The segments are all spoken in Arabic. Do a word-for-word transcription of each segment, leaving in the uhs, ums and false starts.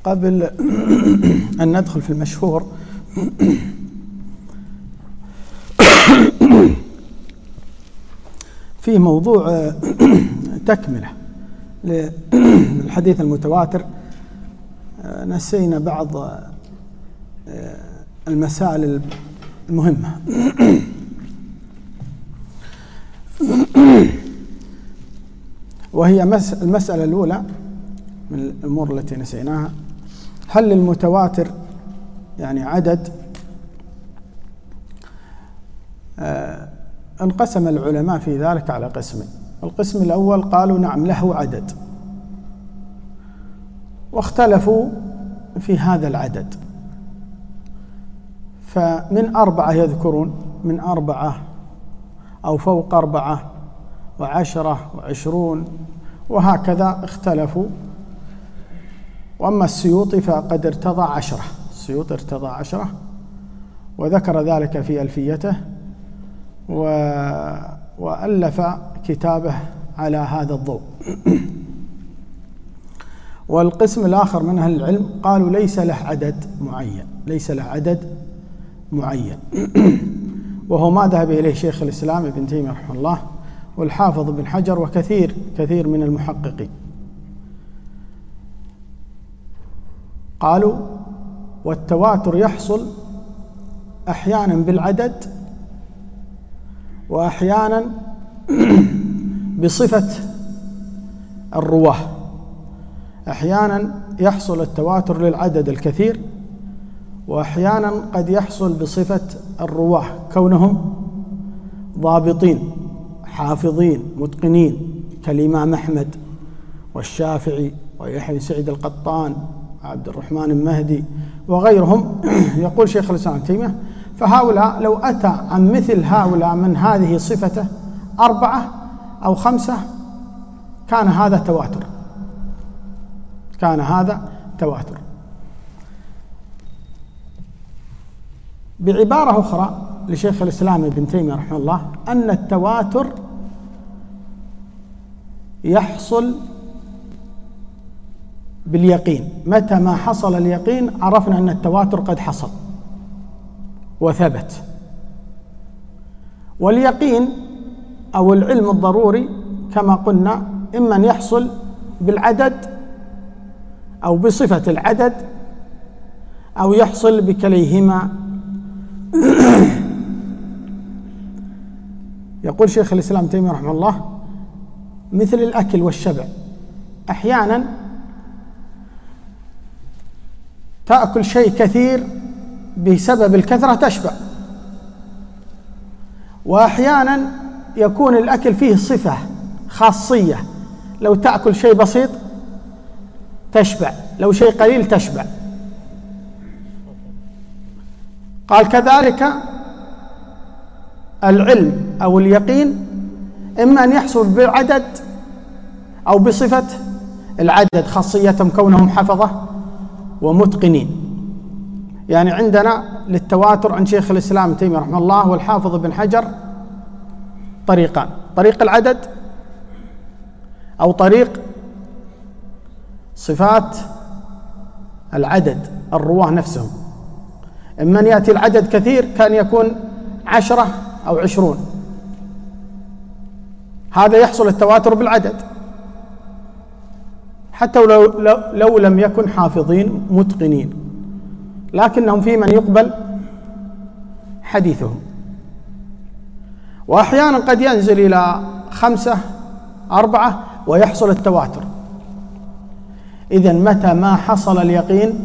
قبل أن ندخل في المشهور في موضوع تكملة للحديث المتواتر. نسينا بعض المسائل المهمة. وهي المسألة الأولى من الأمور التي نسيناها: هل المتواتر يعني عدد؟ آه انقسم العلماء في ذلك على قسمين. القسم الأول قالوا نعم له عدد، واختلفوا في هذا العدد، فمن أربعة يذكرون، من أربعة أو فوق أربعة وعشرة وعشرون، وهكذا اختلفوا. وأما السيوطي فقد ارتضى عشرة، السيوطي ارتضى عشرة وذكر ذلك في ألفيته، و... وألف كتابه على هذا الضوء. والقسم الآخر من أهل العلم قالوا ليس له عدد معين، ليس له عدد معين وهو ما ذهب إليه شيخ الإسلام ابن تيمية رحمه الله والحافظ ابن حجر وكثير كثير من المحققين. قالوا والتواتر يحصل أحيانا بالعدد وأحيانا بصفة الرواه. أحيانا يحصل التواتر للعدد الكثير، وأحيانا قد يحصل بصفة الرواه كونهم ضابطين حافظين متقنين كالإمام أحمد والشافعي ويحيى سعيد القطان وعبد الرحمن المهدي وغيرهم. يقول شيخ الإسلام ابن تيمية: فهؤلاء لو أتى عن مثل هؤلاء من هذه صفته أربعة أو خمسة كان هذا تواتر، كان هذا تواتر. بعبارة أخرى لشيخ الإسلام ابن تيمية رحمه الله أن التواتر يحصل باليقين. متى ما حصل اليقين عرفنا أن التواتر قد حصل وثبت. واليقين أو العلم الضروري كما قلنا إما أن يحصل بالعدد أو بصفة العدد أو يحصل بكليهما. يقول شيخ الإسلام ابن تيمية رحمه الله: مثل الأكل والشبع، أحيانا تأكل شيء كثير بسبب الكثرة تشبع، وأحيانا يكون الأكل فيه صفة خاصية، لو تأكل شيء بسيط تشبع، لو شيء قليل تشبع. قال كذلك العلم أو اليقين إما أن يحصل بالعدد أو بصفة العدد، خاصيتهم كونهم حفظة ومتقنين. يعني عندنا للتواتر عند شيخ الإسلام ابن تيمية رحمه الله والحافظ ابن حجر طريقان: طريق العدد أو طريق صفات العدد الرواه نفسهم. إما أن يأتي العدد كثير كان يكون عشرة أو عشرون، هذا يحصل التواتر بالعدد، حتى لو, لو, لو لم يكن حافظين متقنين، لكنهم في من يقبل حديثهم. وأحيانا قد ينزل إلى خمسة أربعة ويحصل التواتر. إذن متى ما حصل اليقين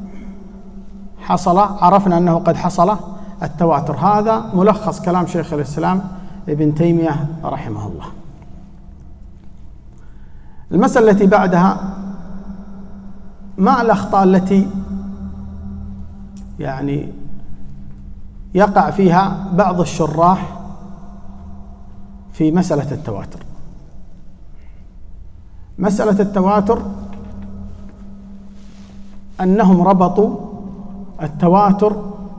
حصل، عرفنا أنه قد حصل التواتر. هذا ملخص كلام شيخ الإسلام ابن تيمية رحمه الله. المسألة التي بعدها: ما الأخطاء التي يعني يقع فيها بعض الشراح في مسألة التواتر؟ مسألة التواتر أنهم ربطوا التواتر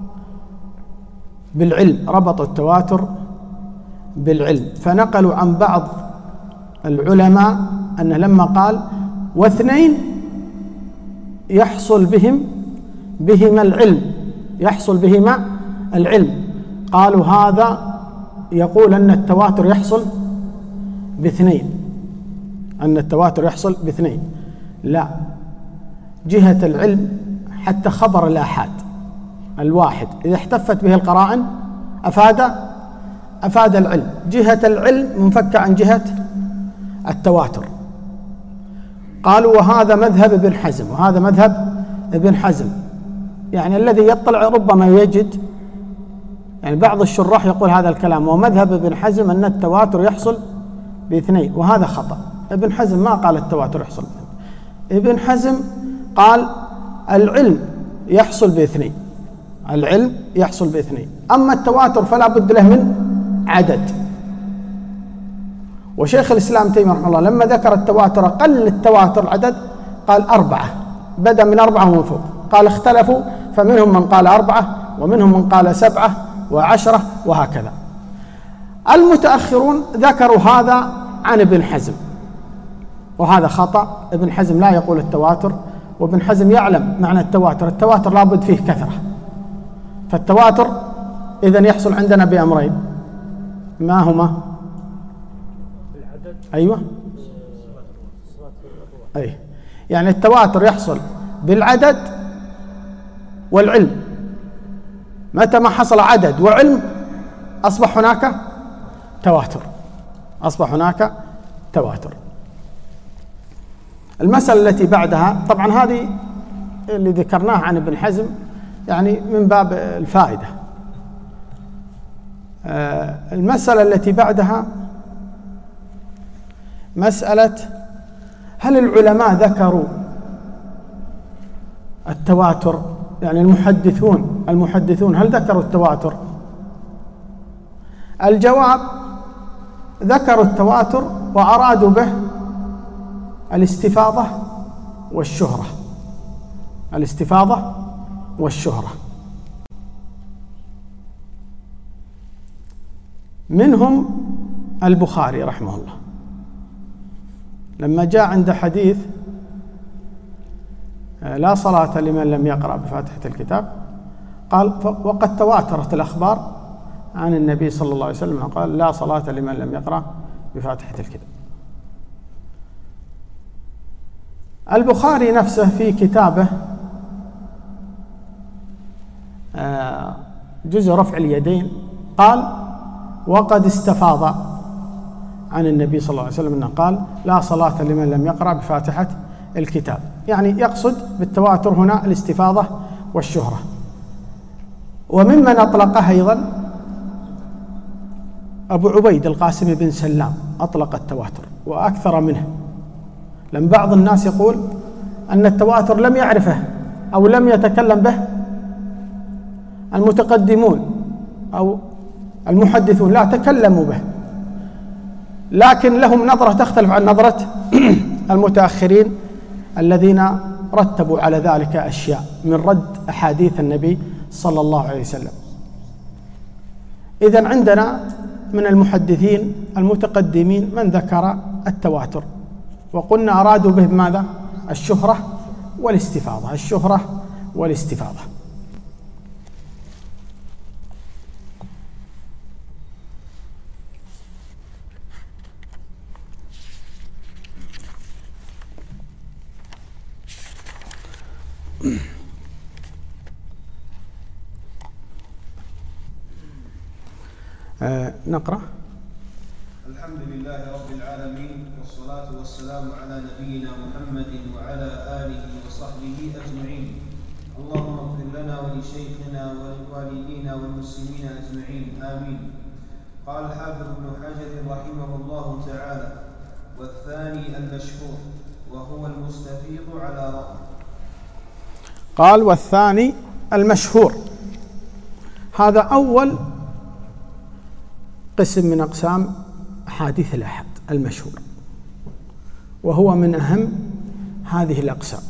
بالعلم، ربطوا التواتر بالعلم، فنقلوا عن بعض العلماء أنه لما قال واثنين يحصل بهم بهما العلم يحصل بهما العلم قالوا هذا يقول أن التواتر يحصل باثنين أن التواتر يحصل باثنين لا، جهة العلم حتى خبر الآحاد الواحد إذا احتفت به القرائن أفاد أفاد العلم. جهة العلم منفكة عن جهة التواتر. قالوا وهذا مذهب ابن حزم وهذا مذهب ابن حزم، يعني الذي يطلع ربما يجد، يعني بعض الشراح يقول هذا الكلام ومذهب ابن حزم أن التواتر يحصل باثنين، وهذا خطأ. ابن حزم ما قال التواتر يحصل باثنين، ابن حزم قال العلم يحصل باثنين العلم يحصل باثنين أما التواتر فلا بد له من عدد. وشيخ الإسلام تيمية رحمه الله لما ذكر التواتر قل التواتر العدد، قال أربعة، بدأ من أربعة ومن فوق. قال اختلفوا فمنهم من قال أربعة ومنهم من قال سبعة وعشرة وهكذا. المتأخرون ذكروا هذا عن ابن حزم وهذا خطأ. ابن حزم لا يقول التواتر، وابن حزم يعلم معنى التواتر. التواتر لابد فيه كثرة، فالتواتر إذن يحصل عندنا بأمرين، ما هما؟ أيوة أي يعني التواتر يحصل بالعدد والعلم. متى ما حصل عدد وعلم أصبح هناك تواتر أصبح هناك تواتر. المسألة التي بعدها، طبعا هذه اللي ذكرناه عن ابن حزم يعني من باب الفائدة. المسألة التي بعدها مسألة هل العلماء ذكروا التواتر، يعني المحدثون المحدثون هل ذكروا التواتر؟ الجواب ذكروا التواتر وأرادوا به الاستفاضة والشهرة الاستفاضة والشهرة. منهم البخاري رحمه الله لما جاء عند حديث لا صلاة لمن لم يقرأ بفاتحة الكتاب قال وقد تواترت الأخبار عن النبي صلى الله عليه وسلم قال لا صلاة لمن لم يقرأ بفاتحة الكتاب. البخاري نفسه في كتابه جزء رفع اليدين قال وقد استفاض عن النبي صلى الله عليه وسلم أنه قال لا صلاة لمن لم يقرأ بفاتحة الكتاب، يعني يقصد بالتواتر هنا الاستفاضة والشهرة. وممن أطلقها أيضا أبو عبيد القاسم بن سلام أطلق التواتر وأكثر منه، لأن بعض الناس يقول أن التواتر لم يعرفه أو لم يتكلم به المتقدمون أو المحدثون، لا تكلموا به، لكن لهم نظرة تختلف عن نظرة المتأخرين الذين رتبوا على ذلك أشياء من رد أحاديث النبي صلى الله عليه وسلم. إذن عندنا من المحدثين المتقدمين من ذكر التواتر، وقلنا أرادوا به ماذا؟ الشهرة والاستفاضة الشهرة والاستفاضة. آه نقرأ. الحمد لله رب العالمين، والصلاة والسلام على نبينا محمد وعلى آله وصحبه أجمعين. اللهم اغفر لنا ولشيخنا ولوالدينا والمسلمين أجمعين آمين. قال الحافظ ابن حجر رحمه الله تعالى: والثاني المشهور وهو المستفيض على رأي. قال والثاني المشهور، هذا أول قسم من أقسام أحاديث الأحاد المشهور، وهو من أهم هذه الأقسام.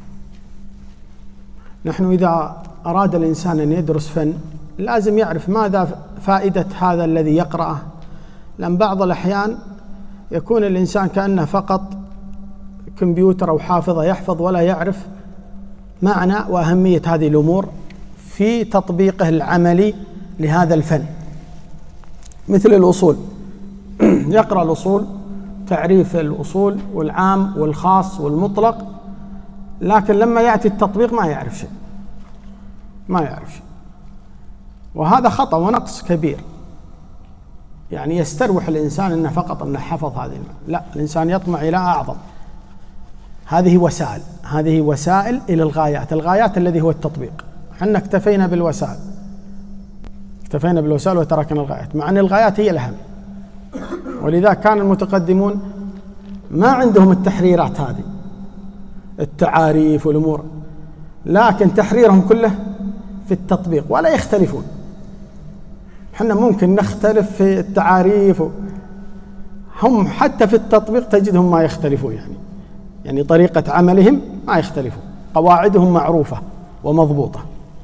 نحن إذا أراد الإنسان أن يدرس فن لازم يعرف ماذا فائدة هذا الذي يقرأه، لأن بعض الأحيان يكون الإنسان كأنه فقط كمبيوتر أو حافظة يحفظ ولا يعرف معنى وأهمية هذه الأمور في تطبيقه العملي لهذا الفن. مثل الأصول، يقرأ الأصول، تعريف الأصول والعام والخاص والمطلق، لكن لما يأتي التطبيق ما يعرف شيء، ما يعرف شيء، وهذا خطأ ونقص كبير. يعني يستروح الإنسان أنه فقط أنه حفظ هذه، لا، الإنسان يطمع إلى أعظم. هذه وسائل، هذه وسائل إلى الغايات، الغايات الذي هو التطبيق. حنا اكتفينا بالوسائل، اكتفينا بالوسائل وتركنا الغايات، مع أن الغايات هي الأهم. ولذا كان المتقدمون ما عندهم التحريرات هذه، التعاريف والأمور، لكن تحريرهم كله في التطبيق ولا يختلفون. حنا ممكن نختلف في التعاريف، هم حتى في التطبيق تجدهم ما يختلفون، يعني يعني طريقة عملهم ما يختلفون، قواعدهم معروفة ومضبوطة.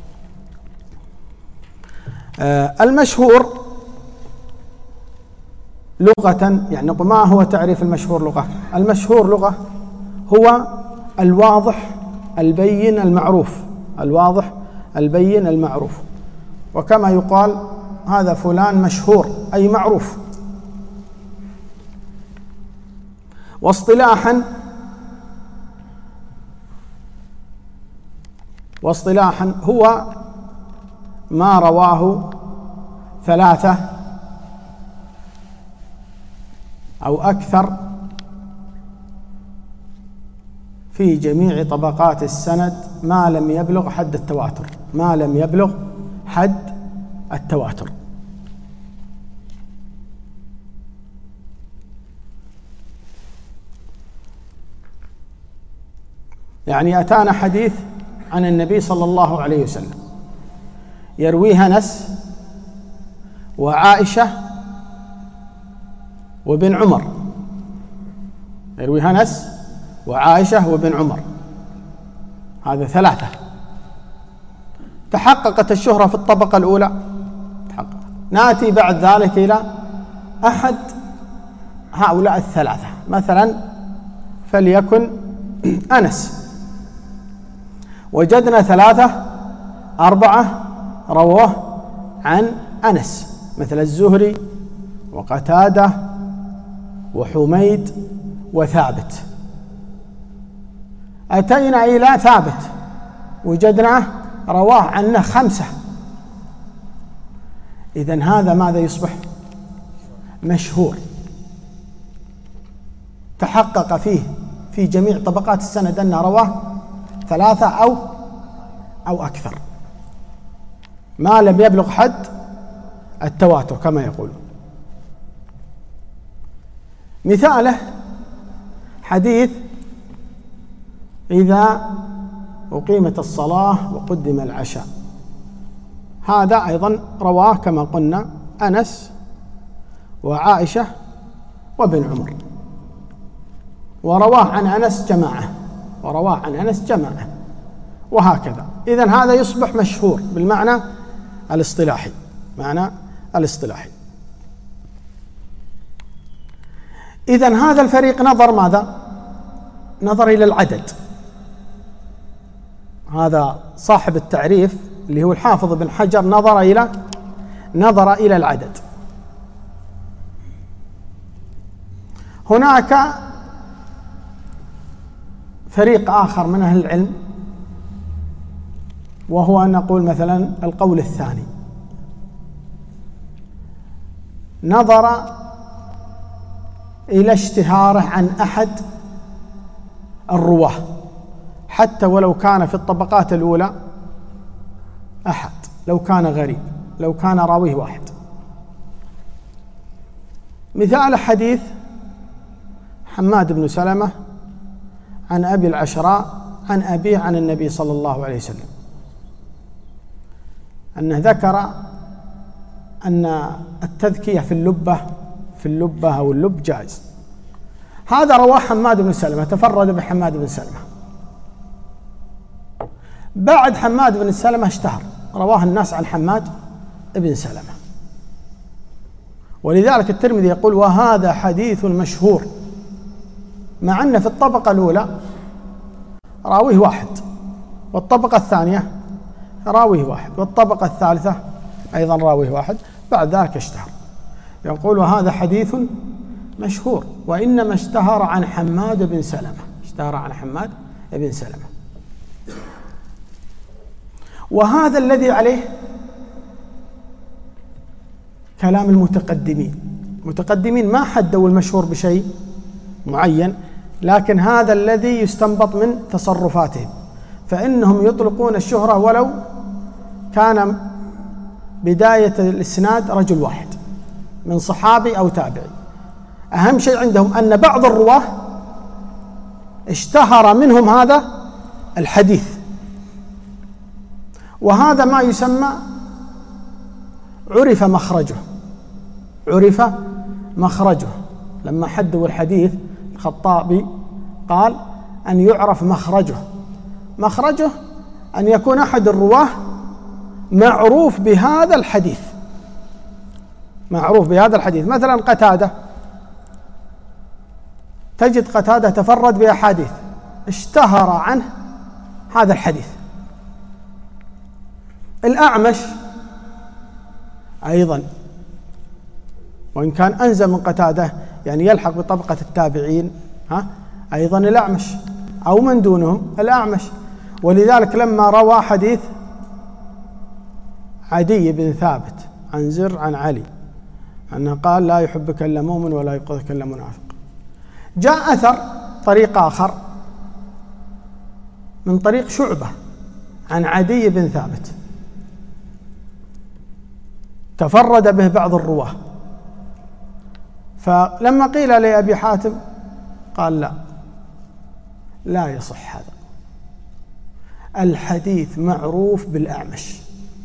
آه المشهور لغة، يعني ما هو تعريف المشهور لغة؟ المشهور لغة هو الواضح البين المعروف، الواضح البين المعروف. وكما يقال هذا فلان مشهور، أي معروف. واصطلاحا واصطلاحا هو ما رواه ثلاثة أو أكثر في جميع طبقات السند ما لم يبلغ حد التواتر، ما لم يبلغ حد التواتر. يعني أتانا حديث عن النبي صلى الله عليه وسلم يرويه أنس وعائشة وابن عمر، يرويه أنس وعائشة وابن عمر، هذا ثلاثة. تحققت الشهرة في الطبقة الأولى، تحقق. نأتي بعد ذلك إلى أحد هؤلاء الثلاثة، مثلا فليكن أنس، وجدنا ثلاثة أربعة رواه عن أنس، مثل الزهري وقتادة وحميد وثابت. أتينا إلى ثابت وجدناه رواه عنه خمسة، إذن هذا ماذا يصبح؟ مشهور، تحقق فيه في جميع طبقات السند أنه رواه ثلاثة أو أو أكثر، ما لم يبلغ حد التواتر كما يقولون. مثاله حديث إذا أقيمت الصلاة وقدم العشاء، هذا أيضا رواه كما قلنا أنس وعائشة وابن عمر، ورواه عن أنس جماعة، ورواه عن أنس جماعة، وهكذا. إذن هذا يصبح مشهور بالمعنى الاصطلاحي، معنى الاصطلاحي. إذن هذا الفريق نظر ماذا؟ نظر إلى العدد. هذا صاحب التعريف اللي هو الحافظ بن حجر نظر إلى نظر إلى العدد. هناك فريق آخر من أهل العلم، وهو نقول مثلا القول الثاني، نظر إلى اشتهاره عن أحد الرواه حتى ولو كان في الطبقات الأولى أحد، لو كان غريب، لو كان راويه واحد. مثال حديث حماد بن سلمة عن أبي العشراء عن أبيه عن النبي صلى الله عليه وسلم، أنه ذكر أن التذكية في اللبة في اللبة أو اللب جائز. هذا رواه حماد بن سلمة، تفرد بحماد بن سلمة. بعد حماد بن سلمة اشتهر، رواه الناس عن حماد بن سلمة، ولذلك الترمذي يقول وهذا حديث مشهور، مع أن في الطبقة الأولى راويه واحد والطبقة الثانية راويه واحد، والطبقة الثالثة أيضا راويه واحد، بعد ذلك اشتهر. يقول هذا حديث مشهور، وإنما اشتهر عن حماد بن سلمة، اشتهر عن حماد بن سلمة. وهذا الذي عليه كلام المتقدمين. المتقدمين ما حدوا المشهور بشيء معين، لكن هذا الذي يستنبط من تصرفاتهم، فإنهم يطلقون الشهرة ولو كان بداية الإسناد رجل واحد من صحابي أو تابعي. أهم شيء عندهم أن بعض الرواه اشتهر منهم هذا الحديث، وهذا ما يسمى عرف مخرجه، عرف مخرجه. لما حدوا الحديث الخطابي قال أن يعرف مخرجه. مخرجه أن يكون أحد الرواه معروف بهذا الحديث، معروف بهذا الحديث. مثلا قتادة، تجد قتادة تفرد بأحاديث اشتهر عنه هذا الحديث. الأعمش أيضا، وإن كان أنزل من قتادة يعني يلحق بطبقة التابعين، ها أيضا الأعمش أو من دونهم الأعمش. ولذلك لما روى حديث عدي بن ثابت عن زر عن علي أنه قال لا يحبك إلا مؤمن ولا يبغضك إلا منافق، جاء أثر طريق آخر من طريق شعبة عن عدي بن ثابت تفرد به بعض الرواه، فلما قيل لأبي حاتم قال لا لا يصح هذا، الحديث معروف بالأعمش.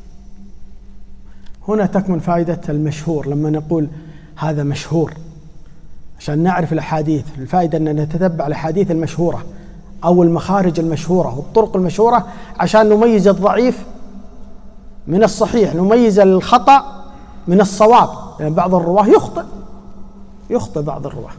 هنا تكمن فائدة المشهور. لما نقول هذا مشهور عشان نعرف الأحاديث، الفائدة أن نتتبع الأحاديث المشهورة أو المخارج المشهورة والطرق المشهورة عشان نميز الضعيف من الصحيح، نميز الخطأ من الصواب، لأن يعني بعض الرواه يخطئ يخطئ بعض الرواه.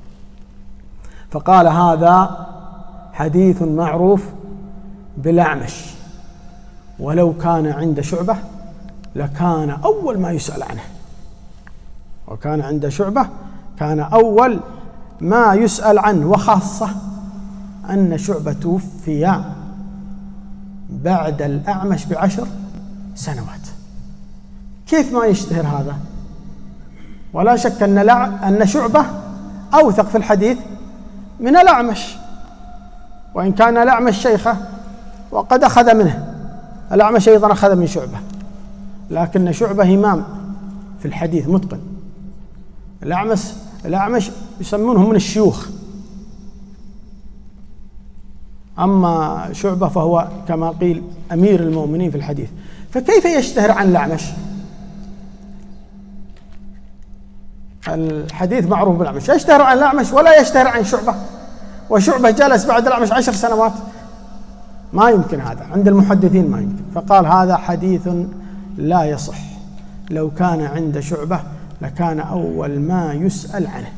فقال هذا حديث معروف بالأعمش، ولو كان عند شعبة لكان أول ما يسأل عنه، وكان عند شعبة كان أول ما يسأل عنه، وخاصة أن شعبة توفي بعد الأعمش بعشر سنوات. كيف ما يشتهر هذا؟ ولا شك أن أن شعبة أوثق في الحديث من الأعمش، وإن كان الأعمش شيخه وقد أخذ منه، الأعمش أيضا أخذ من شعبة، لكن شعبة إمام في الحديث متقن. الأعمش الأعمش يسمونهم من الشيوخ، أما شعبة فهو كما قيل أمير المؤمنين في الحديث. فكيف يشتهر عن الأعمش؟ الحديث معروف بالأعمش، يشتهر عن الأعمش ولا يشتهر عن شعبة؟ وشعبة جلس بعد الأعمش عشر سنوات، ما يمكن هذا عند المحدثين، ما يمكن. فقال هذا حديث لا يصح، لو كان عند شعبة لكان أول ما يسأل عنه.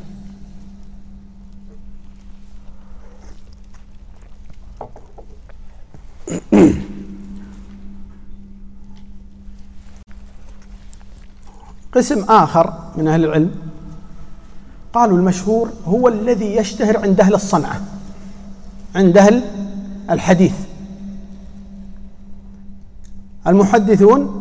قسم آخر من أهل العلم قالوا المشهور هو الذي يشتهر عند أهل الصنعة، عند أهل الحديث. المحدثون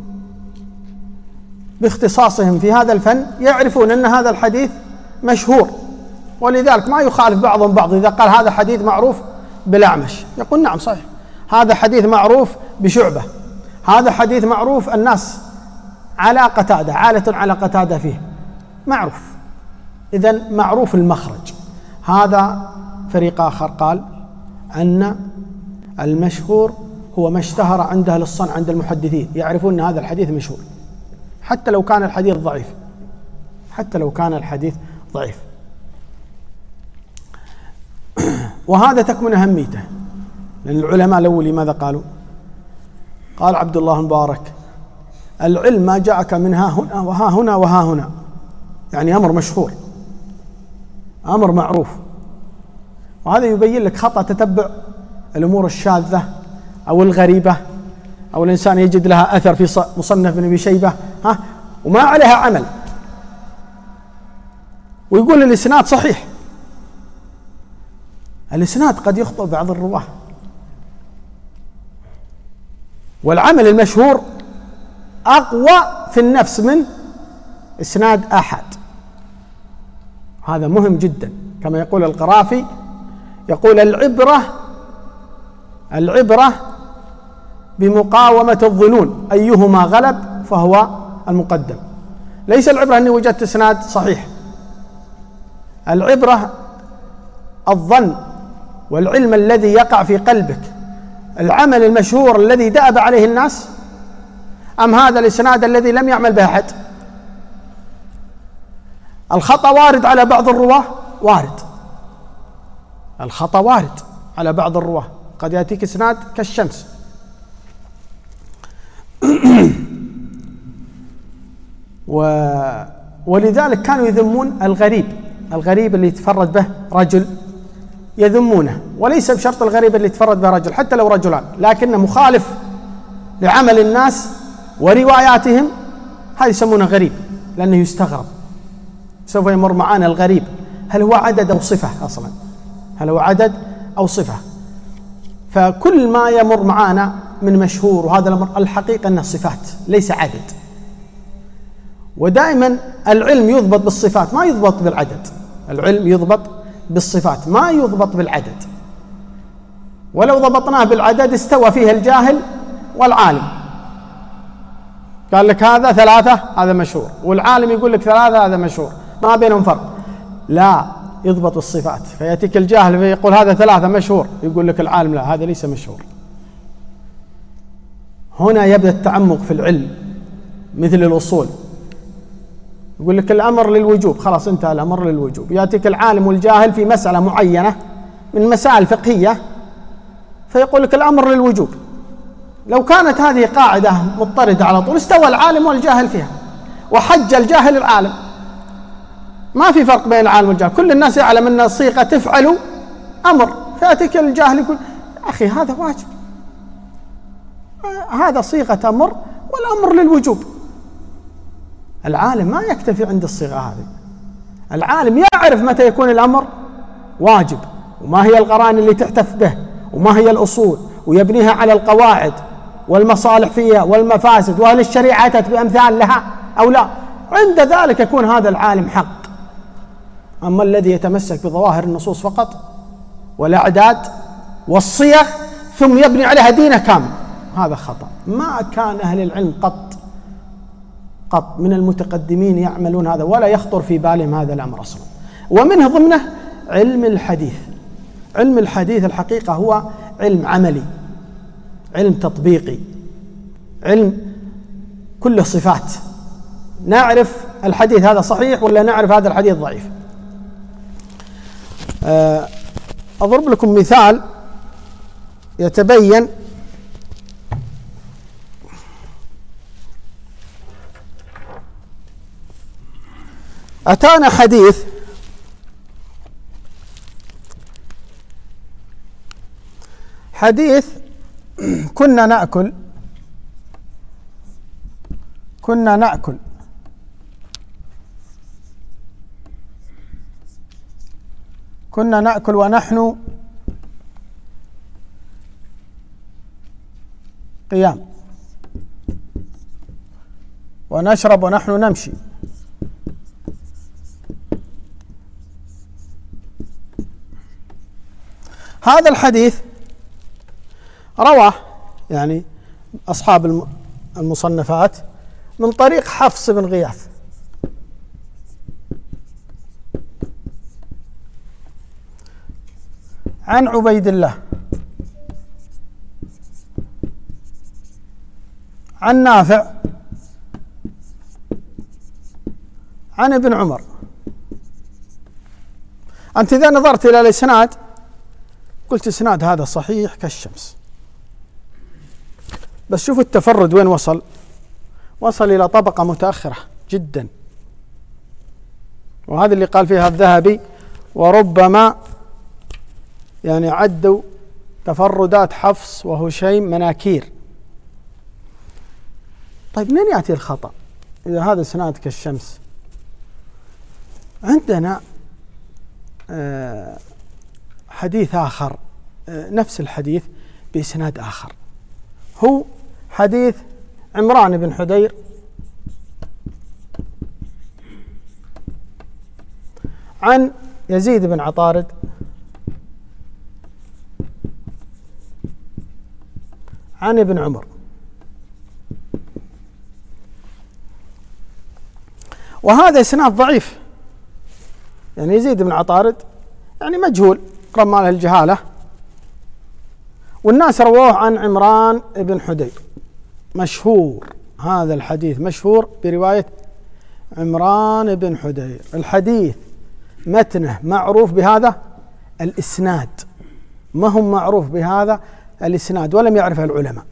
باختصاصهم في هذا الفن يعرفون أن هذا الحديث مشهور، ولذلك ما يخالف بعضهم بعض. إذا قال هذا حديث معروف بالأعمش يقول نعم صحيح، هذا حديث معروف بشعبة، هذا حديث معروف الناس على قتادة، عالة على قتادة فيه، معروف. إذن معروف المخرج. هذا فريق آخر قال أن المشهور هو ما اشتهر عند أهل الصنع، عند المحدثين يعرفون أن هذا الحديث مشهور حتى لو كان الحديث ضعيف، حتى لو كان الحديث ضعيف. وهذا تكمن أهميته، لأن العلماء الأول ماذا قالوا؟ قال عبد الله المبارك العلم ما جاءك من ها هنا وها هنا وها هنا، يعني أمر مشهور، أمر معروف. وهذا يبين لك خطأ تتبع الأمور الشاذة أو الغريبة أو الإنسان يجد لها أثر في مصنف ابن أبي شيبة ها وما عليها عمل ويقول الإسناد صحيح. الإسناد قد يخطئ بعض الرواه، والعمل المشهور أقوى في النفس من إسناد أحد. هذا مهم جدا، كما يقول القرافي، يقول العبرة العبرة بمقاومة الظنون أيهما غلب فهو المقدم. ليس العبرة أني وجدت إسناد صحيح، العبرة الظن والعلم الذي يقع في قلبك، العمل المشهور الذي دأب عليه الناس، أم هذا الإسناد الذي لم يعمل به أحد. الخطأ وارد على بعض الرواه، وارد الخطأ وارد على بعض الرواه، قد يأتيك إسناد كالشمس. و... ولذلك كانوا يذمون الغريب، الغريب اللي يتفرد به رجل يذمونه، وليس بشرط الغريب اللي يتفرد به رجل، حتى لو رجلان لكنه مخالف لعمل الناس ورواياتهم، هذا يسمونه غريب لأنه يستغرب. سوف يمر معنا الغريب، هل هو عدد أو صفة أصلا؟ هل هو عدد أو صفة؟ فكل ما يمر معنا من مشهور، وهذا الأمر الحقيقة أنه صفات ليس عدد. ودائما العلم يضبط بالصفات ما يضبط بالعدد، العلم يضبط بالصفات ما يضبط بالعدد. ولو ضبطناه بالعدد استوى فيه الجاهل والعالم، قال لك هذا ثلاثة هذا مشهور، والعالم يقول لك ثلاثة هذا مشهور، ما بينهم فرق. لا، يضبط الصفات، فيأتيك الجاهل فيقول هذا ثلاثة مشهور، يقول لك العالم لا هذا ليس مشهور. هنا يبدأ التعمق في العلم، مثل الأصول، يقول لك الأمر للوجوب، خلاص انتهى الأمر للوجوب. يأتيك العالم والجاهل في مسألة معينة من مسائل فقهية فيقول لك الأمر للوجوب. لو كانت هذه قاعدة مضطردة على طول استوى العالم والجاهل فيها، وحج الجاهل العالم، ما في فرق بين العالم والجاهل، كل الناس يعلم أن الصيغة تفعل أمر، فيأتيك الجاهل يقول أخي هذا واجب، هذا صيغة أمر والأمر للوجوب. العالم ما يكتفي عند الصيغة هذه، العالم يعرف متى يكون الأمر واجب، وما هي القرائن اللي تحتف به، وما هي الأصول، ويبنيها على القواعد والمصالح فيها والمفاسد، وهل الشريعة أتت بأمثال لها أو لا. عند ذلك يكون هذا العالم حق. أما الذي يتمسك بظواهر النصوص فقط والأعداد والصيغ ثم يبني عليها دينه كامل، هذا خطأ. ما كان أهل العلم قط قط من المتقدمين يعملون هذا، ولا يخطر في بالهم هذا الأمر أصلا. ومنه ضمنه علم الحديث. علم الحديث الحقيقة هو علم عملي، علم تطبيقي، علم كله صفات، نعرف الحديث هذا صحيح ولا نعرف هذا الحديث ضعيف. أضرب لكم مثال يتبين أتانا حديث حديث كنا نأكل كنا نأكل كنا نأكل ونحن قيام، ونشرب ونحن نمشي. هذا الحديث رواه يعني أصحاب المصنفات من طريق حفص بن غياث، عن عبيد الله، عن نافع، عن ابن عمر. أنت إذا نظرت إلى الإسناد قلت إسناد هذا صحيح كالشمس، بس شوفوا التفرد وين وصل، وصل إلى طبقة متأخرة جدا، وهذا اللي قال فيها الذهبي وربما يعني عدوا تفردات حفص وهشيم مناكير. طيب منين يأتي الخطأ إذا هذا إسناد كالشمس؟ عندنا حديث آخر نفس الحديث بإسناد آخر، هو حديث عمران بن حدير عن يزيد بن عطارد عن ابن عمر. وهذا إسناد ضعيف، يعني يزيد بن عطارد يعني مجهول رمى له الجهالة، والناس رووه عن عمران بن حدير مشهور، هذا الحديث مشهور برواية عمران بن حدير. الحديث متنه معروف بهذا الإسناد، ما هم معروف بهذا الإسناد ولم يعرفه العلماء.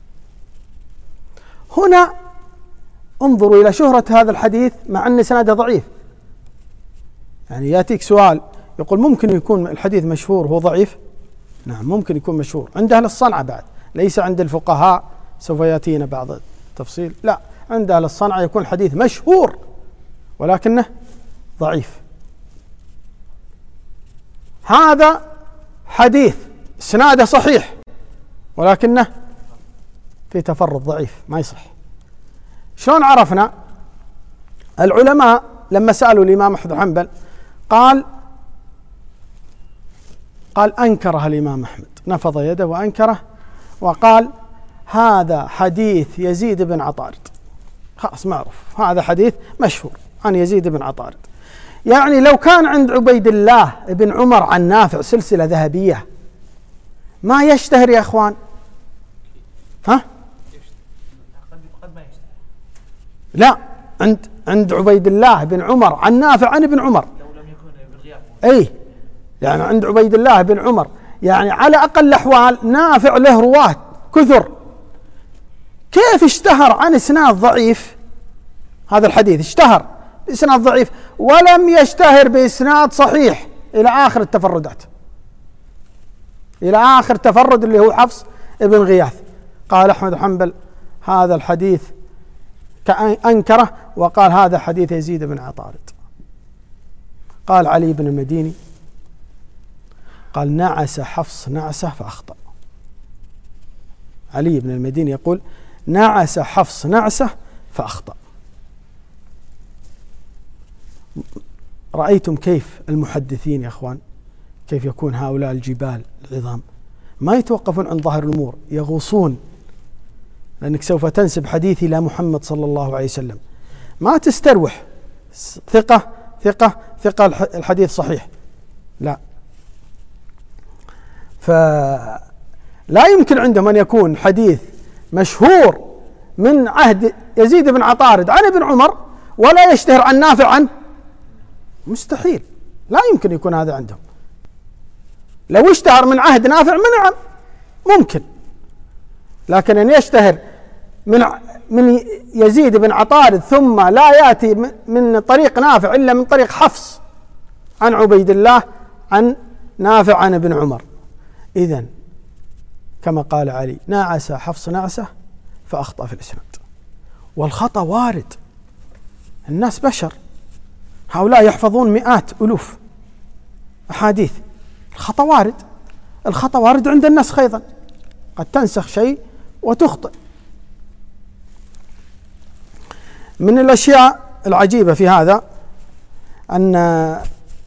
هنا انظروا إلى شهرة هذا الحديث مع أن إسناده ضعيف. يعني يأتيك سؤال يقول ممكن يكون الحديث مشهور وهو ضعيف؟ نعم ممكن يكون مشهور عند أهل الصنعة بعد، ليس عند الفقهاء، سوف يأتينا بعض التفصيل. لا، عند أهل الصنعة يكون الحديث مشهور ولكنه ضعيف. هذا حديث إسناده صحيح ولكنه في تفرد ضعيف ما يصح. شلون عرفنا؟ العلماء لما سألوا الإمام أحمد بن حنبل قال قال أنكره الإمام أحمد، نفض يده وأنكره وقال هذا حديث يزيد بن عطارد، خلاص معروف هذا حديث مشهور عن يزيد بن عطارد. يعني لو كان عند عبيد الله بن عمر عن نافع سلسلة ذهبية ما يشتهر يا أخوان؟ ها؟ لا، عند عند عبيد الله بن عمر عن نافع عن ابن عمر، أي يعني عند عبيد الله بن عمر يعني على أقل الأحوال نافع له رواة كثر، كيف اشتهر عن إسناد ضعيف؟ هذا الحديث اشتهر بإسناد ضعيف ولم يشتهر بإسناد صحيح إلى آخر التفردات، إلى آخر تفرد اللي هو حفص ابن غياث. قال أحمد بن حنبل هذا الحديث أنكره وقال هذا حديث يزيد بن عطارد. قال علي بن المديني قال نعس حفص نعسه فأخطأ. علي بن المديني يقول نعس حفص نعسه فأخطأ. رأيتم كيف المحدثين يا أخوان، كيف يكون هؤلاء الجبال العظام ما يتوقفون عن ظاهر الأمور، يغوصون، لأنك سوف تنسب حديثي إلى محمد صلى الله عليه وسلم، ما تستروح ثقة ثقة ثقة الحديث صحيح، لا. فلا يمكن عندهم أن يكون حديث مشهور من عهد يزيد بن عطارد عن ابن عمر ولا يشتهر عن نافع عنه، مستحيل، لا يمكن يكون هذا عندهم. لو اشتهر من عهد نافع من نعم ممكن، لكن أن يشتهر من من يزيد بن عطارد ثم لا يأتي من طريق نافع إلا من طريق حفص عن عبيد الله عن نافع عن ابن عمر. إذن كما قال علي نعس حفص نعسه فأخطأ في الإسناد، والخطأ وارد، الناس بشر، هؤلاء يحفظون مئات ألوف أحاديث، الخطأ وارد، الخطأ وارد عند النسخ أيضا، قد تنسخ شيء وتخطئ. من الأشياء العجيبة في هذا أن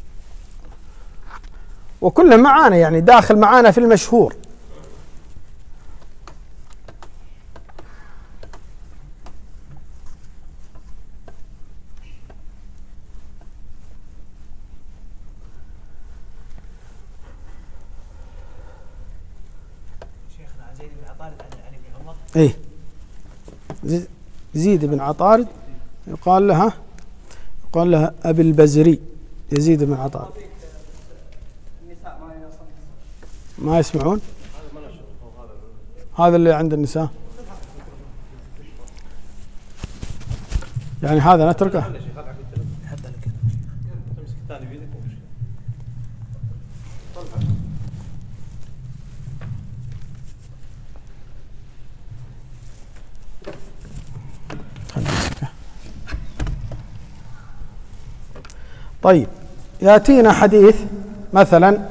وكل معانا يعني داخل معانا في المشهور ايه زيد بن عطارد يقال لها يقال لها أبي البزري يزيد بن عطارد. ما يسمعون؟ هذا اللي عند النساء يعني هذا نتركه. طيب، يأتينا حديث مثلا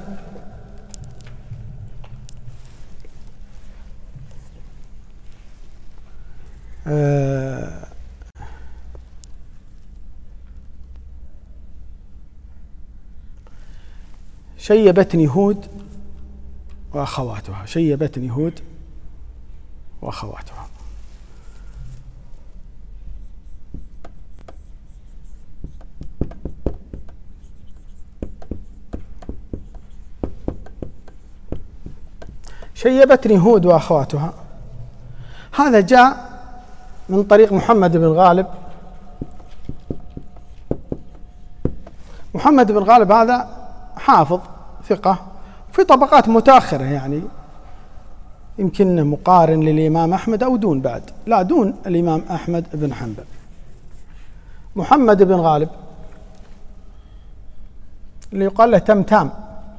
آه شيبتني هود وأخواتها، شيبتني هود وأخواتها. شيبتني هود وأخواتها، هذا جاء من طريق محمد بن غالب. محمد بن غالب هذا حافظ ثقة في طبقات متأخرة، يعني يمكن مقارن للإمام أحمد أو دون، بعد لا دون الإمام أحمد بن حنبل. محمد بن غالب اللي يقال له تمتام،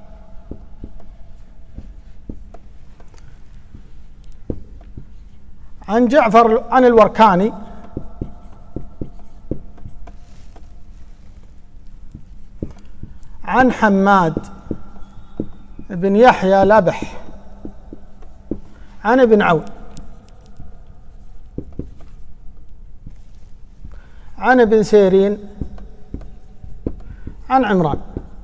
عن جعفر عن الوركاني عن حماد بن يحيى لابح عن ابن عون عن ابن سيرين عن عمران.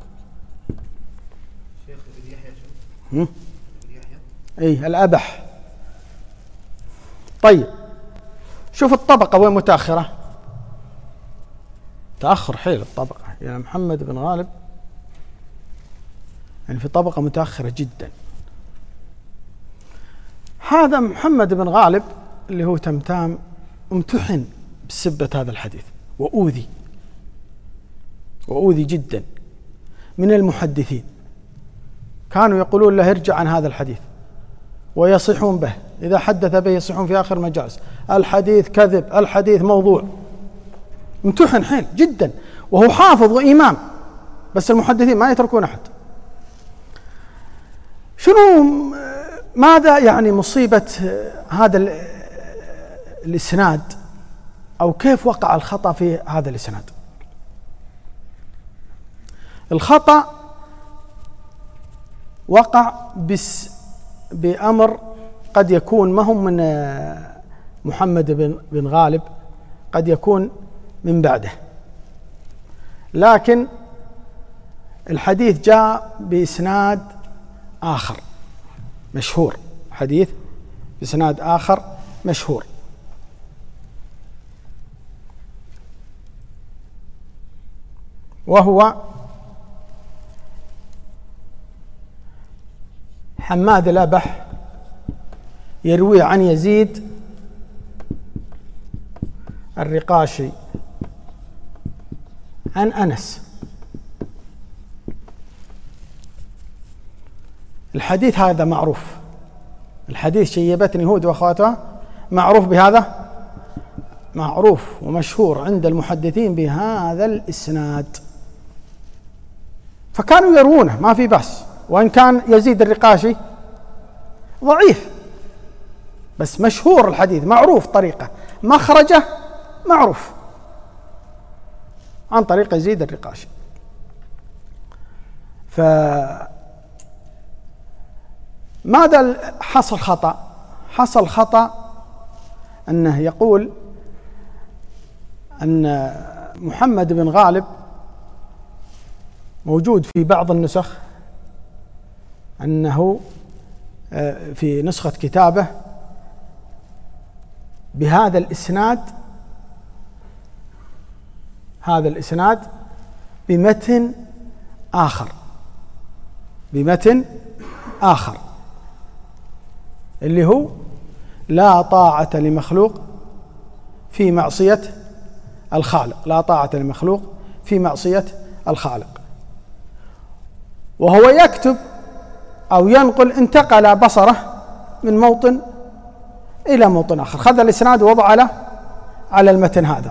شيخ ابن يحيى شو؟ ابن يحيى؟ اي الأبح. طيب، شوف الطبقة وين متأخرة، تأخر حيل الطبقة، يعني محمد بن غالب يعني في طبقة متأخرة جدا. هذا محمد بن غالب اللي هو تمتام امتحن بسبة هذا الحديث، وأوذي وأوذي جدا من المحدثين، كانوا يقولون له ارجع عن هذا الحديث ويصيحون به، إذا حدث به يصيحون في آخر مجالس الحديث كذب، الحديث موضوع. امتحن حيل جدا، وهو حافظ وإمام، بس المحدثين ما يتركون أحد. شنو ماذا يعني مصيبة هذا الإسناد، أو كيف وقع الخطأ في هذا الإسناد؟ الخطأ وقع بس بأمر قد يكون ما هم من محمد بن غالب، قد يكون من بعده، لكن الحديث جاء بإسناد آخر مشهور، حديث بإسناد آخر مشهور. وهو حماد الأبح يروي عن يزيد الرقاشي عن أنس. الحديث هذا معروف، الحديث شيبتني هود وأخواتها معروف بهذا، معروف ومشهور عند المحدثين بهذا الإسناد، فكانوا يروونه ما في بأس، وإن كان يزيد الرقاشي ضعيف بس مشهور الحديث، معروف طريقة مخرجه معروف عن طريق يزيد الرقاشي. فماذا حصل خطأ؟ حصل خطأ أنه يقول أن محمد بن غالب موجود في بعض النسخ أنه في نسخة كتابه بهذا الإسناد، هذا الإسناد بمتن آخر، بمتن آخر اللي هو لا طاعة لمخلوق في معصية الخالق، لا طاعة لمخلوق في معصية الخالق. وهو يكتب أو ينقل انتقل بصره من موطن إلى موطن آخر، خذ الإسناد ووضع له على المتن هذا،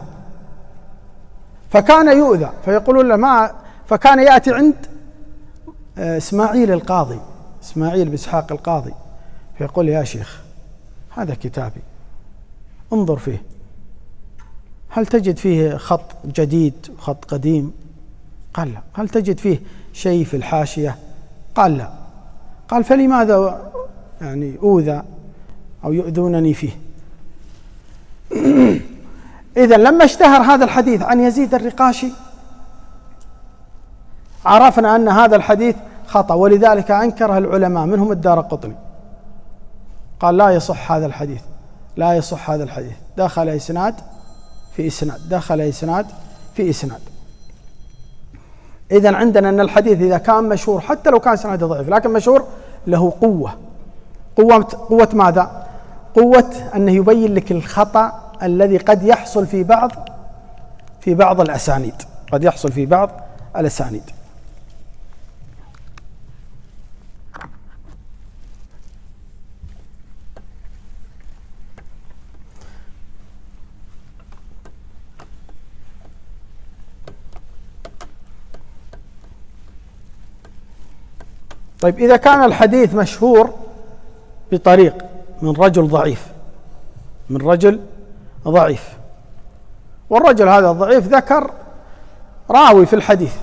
فكان يؤذى، فيقولون له ما، فكان يأتي عند إسماعيل القاضي، إسماعيل بإسحاق القاضي، فيقول يا شيخ هذا كتابي انظر فيه، هل تجد فيه خط جديد وخط قديم؟ قال لا. قال تجد فيه شيء في الحاشية؟ قال لا. قال فلماذا يعني أوذى أو يؤذونني فيه؟ إذن لما اشتهر هذا الحديث عن يزيد الرقاشي عرفنا أن هذا الحديث خطأ، ولذلك أنكره العلماء منهم الدارقطني، قال لا يصح هذا الحديث، لا يصح هذا الحديث، دخل إسناد في إسناد، دخل إسناد في إسناد. إذن عندنا أن الحديث إذا كان مشهور حتى لو كان سنده ضعيف لكن مشهور له قوة. قوة قوة ماذا؟ قوة أنه يبين لك الخطأ الذي قد يحصل في بعض في بعض الأسانيد، قد يحصل في بعض الأسانيد. طيب إذا كان الحديث مشهور بطريق من رجل ضعيف، من رجل ضعيف، والرجل هذا الضعيف ذكر راوي في الحديث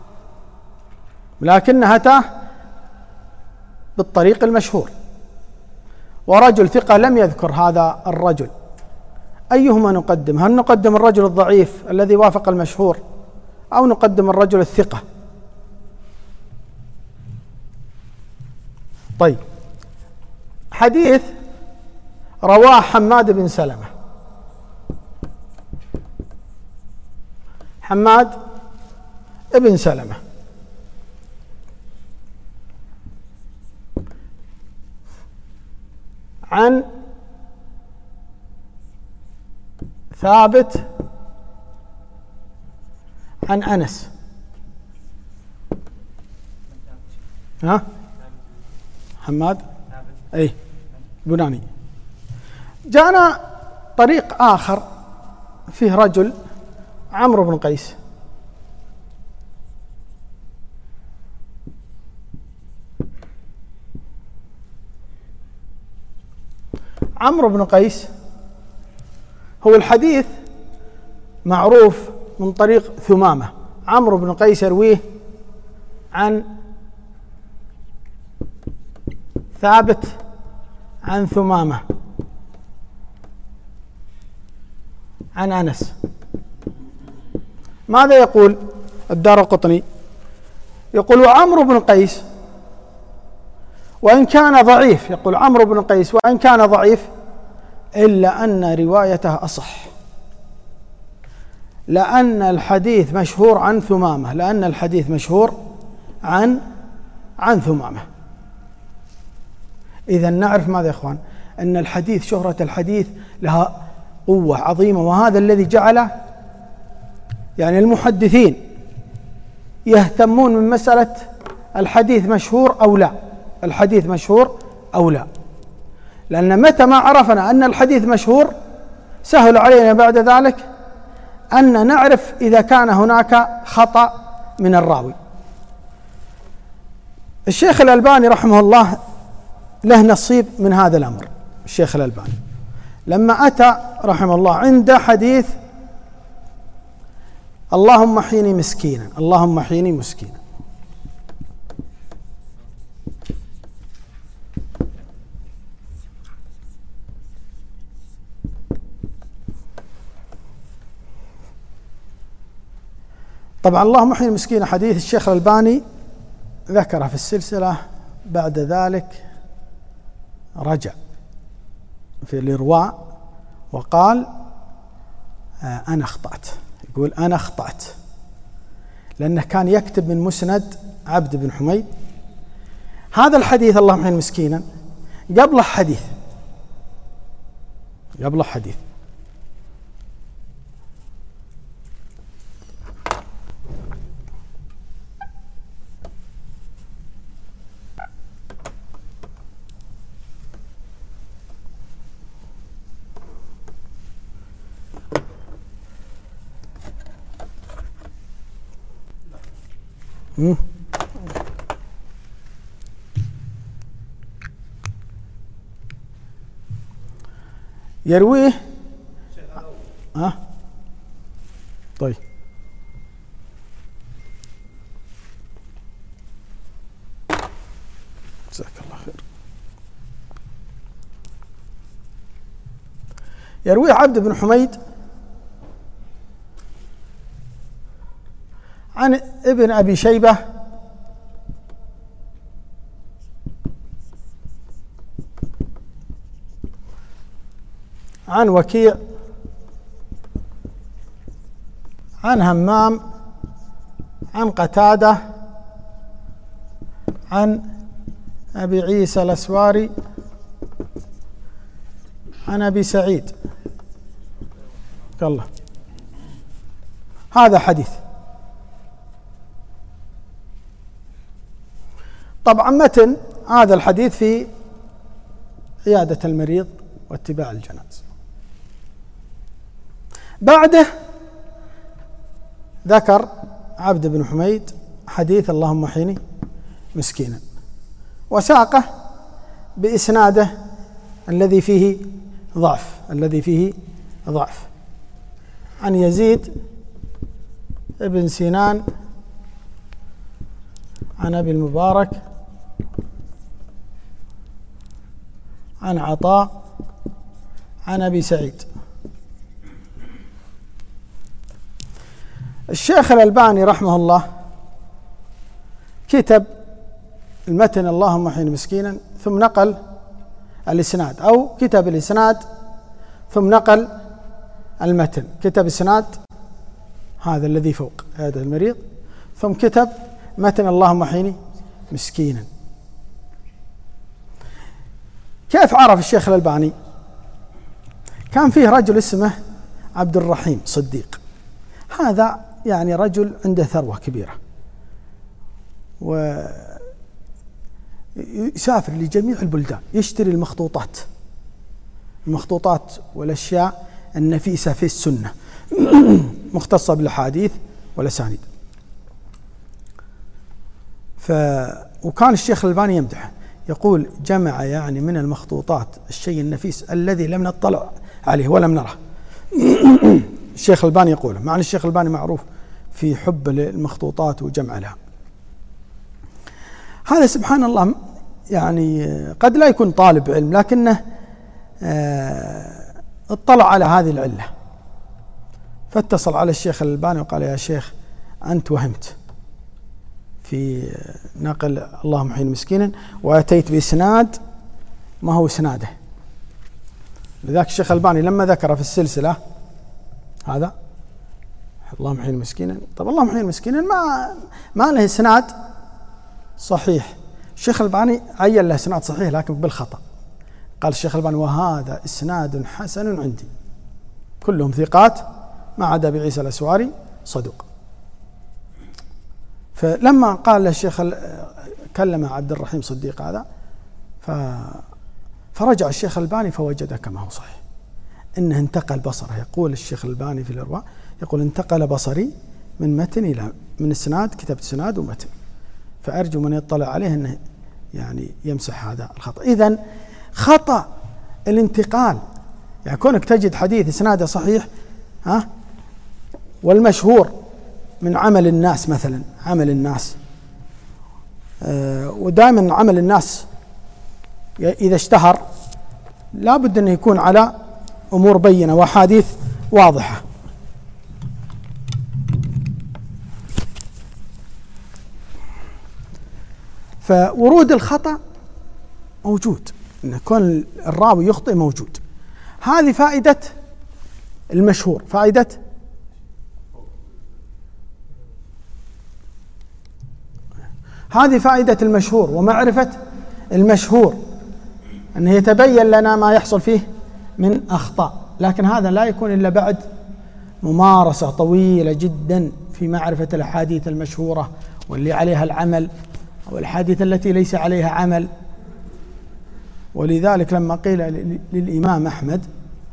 لكنه أتاه بالطريق المشهور، ورجل ثقة لم يذكر هذا الرجل، أيهما نقدم؟ هل نقدم الرجل الضعيف الذي وافق المشهور أو نقدم الرجل الثقة؟ طيب حديث رواه حماد بن سلمة، حماد بن سلمة عن ثابت عن أنس، ها حماد أي بناني. جاءنا طريق آخر فيه رجل عمرو بن قيس، عمرو بن قيس هو الحديث معروف من طريق ثمامة، عمرو بن قيس يرويه عن ثابت عن ثمامة عن أنس. ماذا يقول الدارقطني؟ يقول وعمرو بن قيس وإن كان ضعيف، يقول عمرو بن قيس وإن كان ضعيف إلا أن روايته أصح، لأن الحديث مشهور عن ثمامة، لأن الحديث مشهور عن عن ثمامة. إذا نعرف ماذا يا إخوان؟ أن الحديث، شهرة الحديث لها قوة عظيمة، وهذا الذي جعل يعني المحدثين يهتمون من مسألة الحديث مشهور أو لا، الحديث مشهور أو لا، لأن متى ما عرفنا أن الحديث مشهور سهل علينا بعد ذلك أن نعرف إذا كان هناك خطأ من الراوي. الشيخ الألباني رحمه الله له نصيب من هذا الأمر. الشيخ الألباني لما أتى رحمه الله عند حديث اللهم احيني مسكينا، اللهم احيني مسكينا، طبعا اللهم احيني مسكينا حديث الشيخ الألباني ذكره في السلسلة، بعد ذلك رجع في الإرواء وقال آه أنا أخطأت، يقول أنا أخطأت، لأنه كان يكتب من مسند عبد بن حميد. هذا الحديث اللهم احيني مسكينا قبله حديث، قبله حديث يرويه ها. طيب جزاك الله خير. يروي عبد بن حميد عن ابن أبي شيبة عن وكيع عن همام عن قتادة عن أبي عيسى الأسواري عن أبي سعيد. الله، هذا حديث. طبعا متن هذا الحديث في عيادة المريض واتباع الجنائز. بعده ذكر عبد بن حميد حديث اللهم احيني مسكينا، وساقه بإسناده الذي فيه ضعف الذي فيه ضعف عن يزيد ابن سنان عن أبي المبارك عن عطاء عن أبي سعيد. الشيخ الألباني رحمه الله كتب المتن اللهم احيني مسكينا ثم نقل الإسناد، أو كتب الإسناد ثم نقل المتن. كتب إسناد هذا الذي فوق هذا المريض، ثم كتب متن اللهم احيني مسكينا. كيف عرف الشيخ الألباني؟ كان فيه رجل اسمه عبد الرحيم صديق، هذا يعني رجل عنده ثروة كبيرة ويسافر لجميع البلدان يشتري المخطوطات المخطوطات والأشياء النفيسة في السنة مختصة بالأحاديث والأسانيد. ف وكان الشيخ الألباني يمدحه، يقول جمع يعني من المخطوطات الشيء النفيس الذي لم نطلع عليه ولم نره. الشيخ الألباني يقوله، مع أن الشيخ الألباني معروف في حب المخطوطات وجمع لها. هذا سبحان الله يعني قد لا يكون طالب علم، لكنه اطلع على هذه العلة، فاتصل على الشيخ الألباني وقال يا شيخ أنت وهمت في نقل اللهم احيني مسكينا، وأتيت بإسناد ما هو إسناده. لذلك الشيخ الألباني لما ذكر في السلسلة هذا اللهم احيني مسكينا، طب اللهم احيني مسكينا ما ما له إسناد صحيح. الشيخ الألباني عين له إسناد صحيح لكن بالخطأ. قال الشيخ الألباني وهذا إسناد حسن عندي، كلهم ثقات ما عدا أبي عيسى الأسواري صدوق. فلما قال للشيخ كلم عبد الرحيم صديق هذا ف فرجع الشيخ الألباني فوجده كما هو صحيح، إنه انتقل بصره. يقول الشيخ الألباني في الإرواء، يقول انتقل بصري من متن إلى من السناد، كتبت سناد ومتن، فأرجو من يطلع عليه أنه يعني يمسح هذا الخطأ. إذن خطأ الانتقال، يعني كونك تجد حديث إسناده صحيح ها والمشهور من عمل الناس، مثلا عمل الناس آه ودائما عمل الناس إذا اشتهر لا بد أن يكون على أمور بينة وحديث واضحة. فورود الخطأ موجود، أن كون الراوي يخطئ موجود. هذه فائدة المشهور، فائدة هذه فائدة المشهور ومعرفة المشهور، أنه يتبين لنا ما يحصل فيه من أخطاء، لكن هذا لا يكون إلا بعد ممارسة طويلة جدا في معرفة الأحاديث المشهورة واللي عليها العمل أو الحديث التي ليس عليها عمل. ولذلك لما قيل للإمام أحمد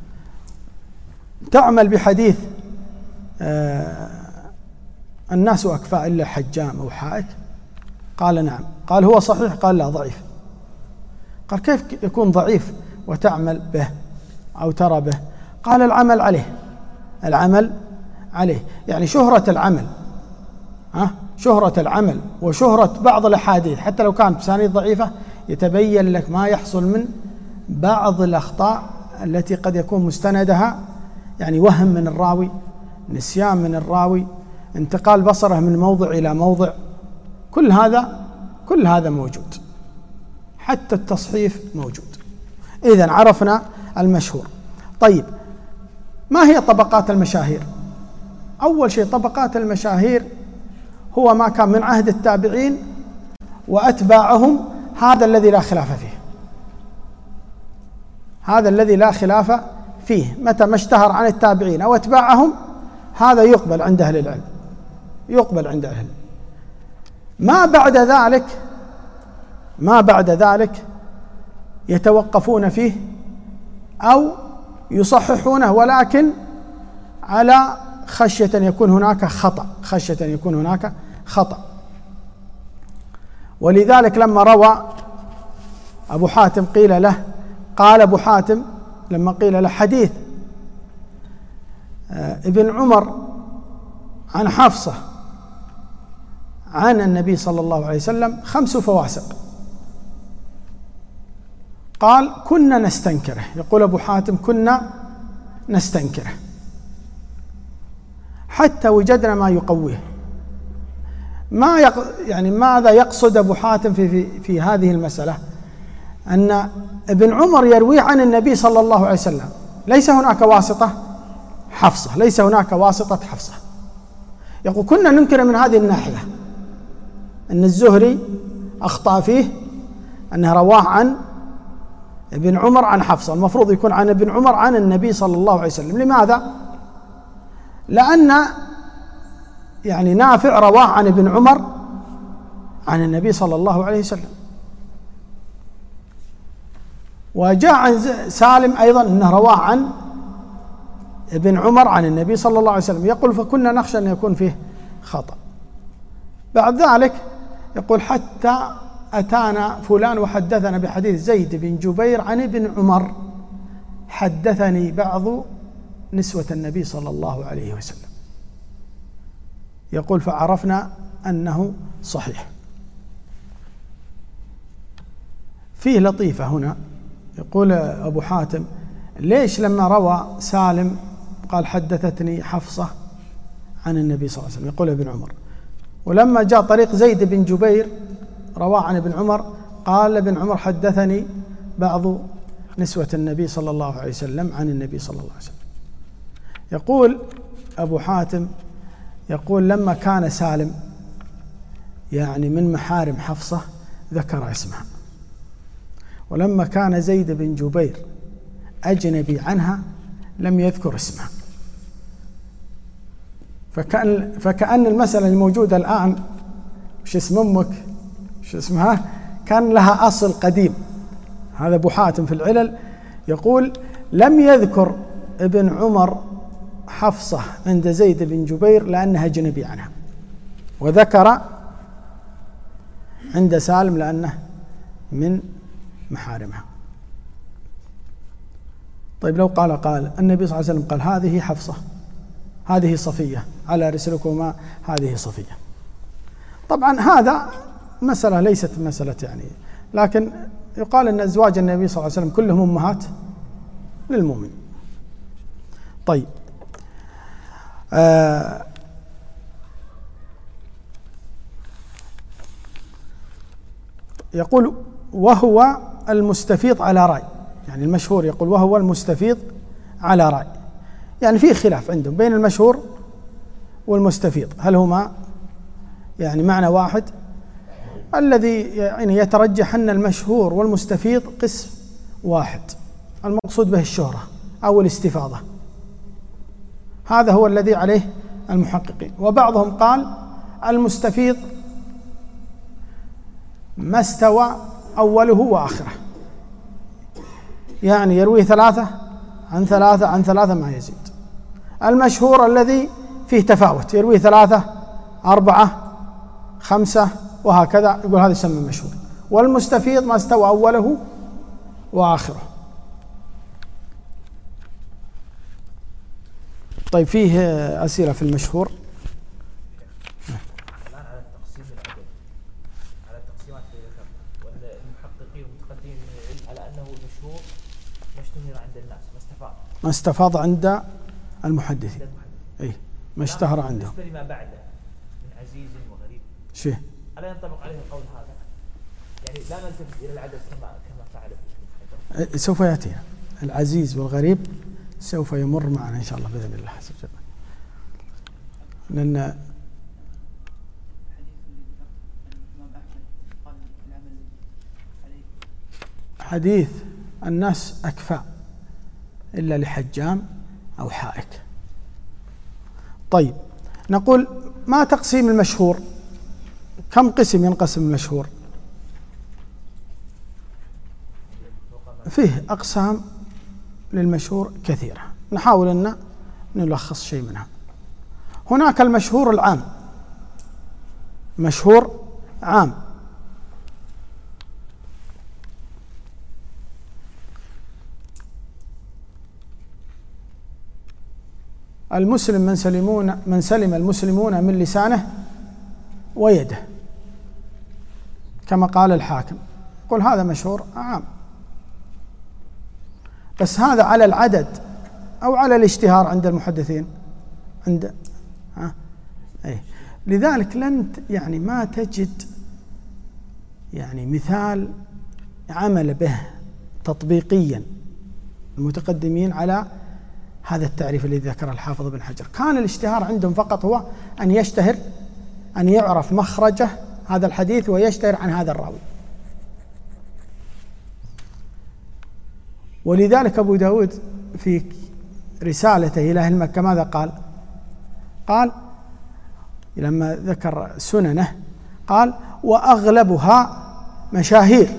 تعمل بحديث آه الناس أكفاء إلا حجام أو حائك، قال نعم. قال هو صحيح؟ قال لا ضعيف. قال كيف يكون ضعيف وتعمل به أو ترى به؟ قال العمل عليه العمل عليه يعني شهرة العمل ها شهرة العمل وشهرة بعض الأحاديث حتى لو كانت بسانيد ضعيفة يتبين لك ما يحصل من بعض الأخطاء التي قد يكون مستندها يعني وهم من الراوي، نسيان من الراوي، انتقال بصره من موضع إلى موضع، كل هذا كل هذا موجود، حتى التصحيف موجود. إذن عرفنا المشهور. طيب، ما هي طبقات المشاهير؟ أول شيء طبقات المشاهير هو ما كان من عهد التابعين وأتباعهم، هذا الذي لا خلاف فيه، هذا الذي لا خلاف فيه. متى ما اشتهر عن التابعين أو أتباعهم هذا يقبل عند أهل العلم، يقبل عند أهل العلم. ما بعد ذلك ما بعد ذلك يتوقفون فيه أو يصححونه، ولكن على خشية أن يكون هناك خطأ، خشية أن يكون هناك خطأ. ولذلك لما روى أبو حاتم قيل له، قال أبو حاتم لما قيل له حديث ابن عمر عن حفصة عن النبي صلى الله عليه وسلم خمس فواسق، قال كنا نستنكره، يقول أبو حاتم كنا نستنكره حتى وجدنا ما يقويه. ما يق... يعني ماذا يقصد أبو حاتم في, في, في هذه المسألة؟ أن ابن عمر يروي عن النبي صلى الله عليه وسلم، ليس هناك واسطة حفصة، ليس هناك واسطة حفصة. يقول كنا ننكر من هذه الناحية أن الزهري أخطأ فيه أنه رواه عن ابن عمر عن حفصة، المفروض يكون عن ابن عمر عن النبي صلى الله عليه وسلم. لماذا؟ لأن يعني نافع رواه عن ابن عمر عن النبي صلى الله عليه وسلم، وجاء عن سالم أيضا أنه رواه عن ابن عمر عن النبي صلى الله عليه وسلم. يقول فكنا نخشى أن يكون فيه خطأ. بعد ذلك يقول حتى أتانا فلان وحدثنا بحديث زيد بن جبير عن ابن عمر حدثني بعض نسوة النبي صلى الله عليه وسلم. يقول فعرفنا أنه صحيح. فيه لطيفة هنا، يقول أبو حاتم ليش لما روى سالم قال حدثتني حفصة عن النبي صلى الله عليه وسلم، يقول ابن عمر، ولما جاء طريق زيد بن جبير رواه عن ابن عمر قال ابن عمر حدثني بعض نسوة النبي صلى الله عليه وسلم عن النبي صلى الله عليه وسلم. يقول أبو حاتم يقول لما كان سالم يعني من محارم حفصة ذكر اسمها، ولما كان زيد بن جبير أجنبي عنها لم يذكر اسمها. فكأن, فكأن المسألة الموجودة الآن وش اسم أمك وش اسمها كان لها أصل قديم. هذا أبو حاتم في العلل يقول لم يذكر ابن عمر حفصة عند زيد بن جبير لأنها أجنبي عنها، وذكر عند سالم لأنه من محارمها. طيب لو قال قال النبي صلى الله عليه وسلم قال هذه حفصة هذه صفية على رسلكما هذه صفية، طبعا هذا مسألة ليست مسألة يعني، لكن يقال أن أزواج النبي صلى الله عليه وسلم كلهم أمهات للمؤمن. طيب آه يقول وهو المستفيض على رأي، يعني المشهور يقول وهو المستفيض على رأي، يعني في خلاف عندهم بين المشهور والمستفيض، هل هما يعني معنى واحد؟ الذي يعني يترجح أن المشهور والمستفيض قسم واحد، المقصود به الشهرة أو الاستفاضة، هذا هو الذي عليه المحققين. وبعضهم قال المستفيض ما استوى أوله وآخره، يعني يروي ثلاثة عن ثلاثة عن ثلاثة ما يزيد. المشهور الذي فيه تفاوت، يروي ثلاثة أربعة خمسة وهكذا، يقول هذا يسمى مشهور. والمستفيض ما استوى أوله وآخره. طيب فيه أسئلة في المشهور. الآن على التقسيم العدد، على التقسيمات اللي ذكرنا، وأن المحققين والمتقدمين من العلم على أنه المشهور ما اشتهر عند الناس ما استفاض ما استفاض عند المحدثين أي ما اشتهر عندهم. بالنسبة لما بعده من عزيز وغريب شيء ألا ينطبق عليه القول هذا؟ يعني لا نلتفت إلى العدد كما كما فعل سوف يأتينا العزيز والغريب سوف يمر معنا إن شاء الله بإذن الله عز وجل. لأن حديث الناس أكفى إلا لحجام أو حائك. طيب نقول ما تقسيم المشهور؟ كم قسم ينقسم المشهور؟ فيه أقسام للمشهور كثيرة، نحاول أن نلخص شيء منها. هناك المشهور العام، مشهور عام، المسلم من سلمون من سلم المسلمون من لسانه ويده، كما قال الحاكم، قل هذا مشهور عام، بس هذا على العدد أو على الاشتهار عند المحدثين عند ها أي. لذلك لن يعني ما تجد يعني مثال عمل به تطبيقيا المتقدمين على هذا التعريف الذي ذكره الحافظ بن حجر. كان الاشتهار عندهم فقط هو أن يشتهر، أن يعرف مخرجه هذا الحديث ويشتهر عن هذا الراوي. ولذلك أبو داود في رسالته إلى أهل مكة ماذا قال؟ قال لما ذكر سننه قال وأغلبها مشاهير،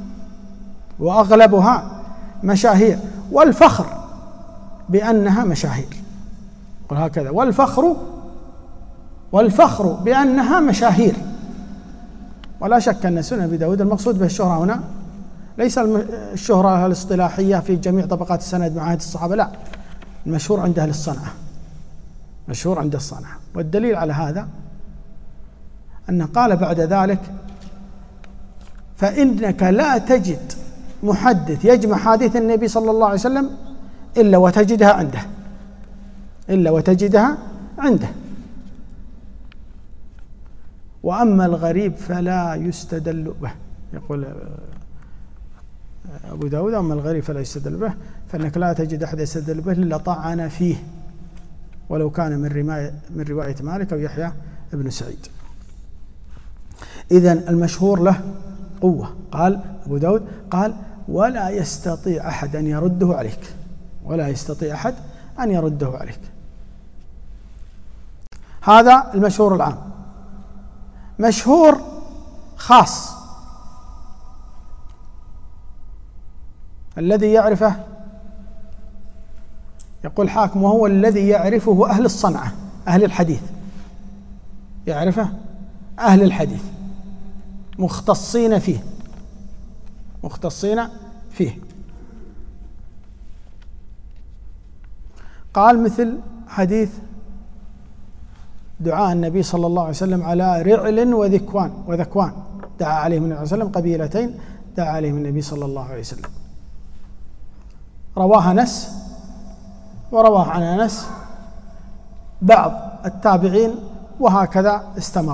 وأغلبها مشاهير والفخر بأنها مشاهير، قل هكذا والفخر والفخر بأنها مشاهير. ولا شك أن سنن أبي داود المقصود به الشهرة هنا ليس الشهرة الاصطلاحية في جميع طبقات السند مع عهد الصحابة، لا، المشهور عند أهل الصنعة، مشهور عند الصنعة. والدليل على هذا أنه قال بعد ذلك فإنك لا تجد محدث يجمع حديث النبي صلى الله عليه وسلم إلا وتجدها عنده، إلا وتجدها عنده. وأما الغريب فلا يستدل به، يقول أبو داود أما الغريب فلا يستدل به فإنك لا تجد أحد يستدل به إلا طعن فيه ولو كان من رواية من رواية مالك أو يحيى بن سعيد. إذن المشهور له قوة. قال أبو داود قال ولا يستطيع أحد أن يرده عليك، ولا يستطيع أحد أن يرده عليك. هذا المشهور العام. مشهور خاص الذي يعرفه، يقول حاكم وهو الذي يعرفه أهل الصنعة، أهل الحديث، يعرفه أهل الحديث مختصين فيه، مختصين فيه. قال مثل حديث دعاء النبي صلى الله عليه وسلم على رعل وذكوان وذكوان دعا عليهم النبي صلى الله عليه وسلم، قبيلتين دعا عليهم النبي صلى الله عليه وسلم. رواه أنس ورواه عن أنس بعض التابعين، وهكذا استمر،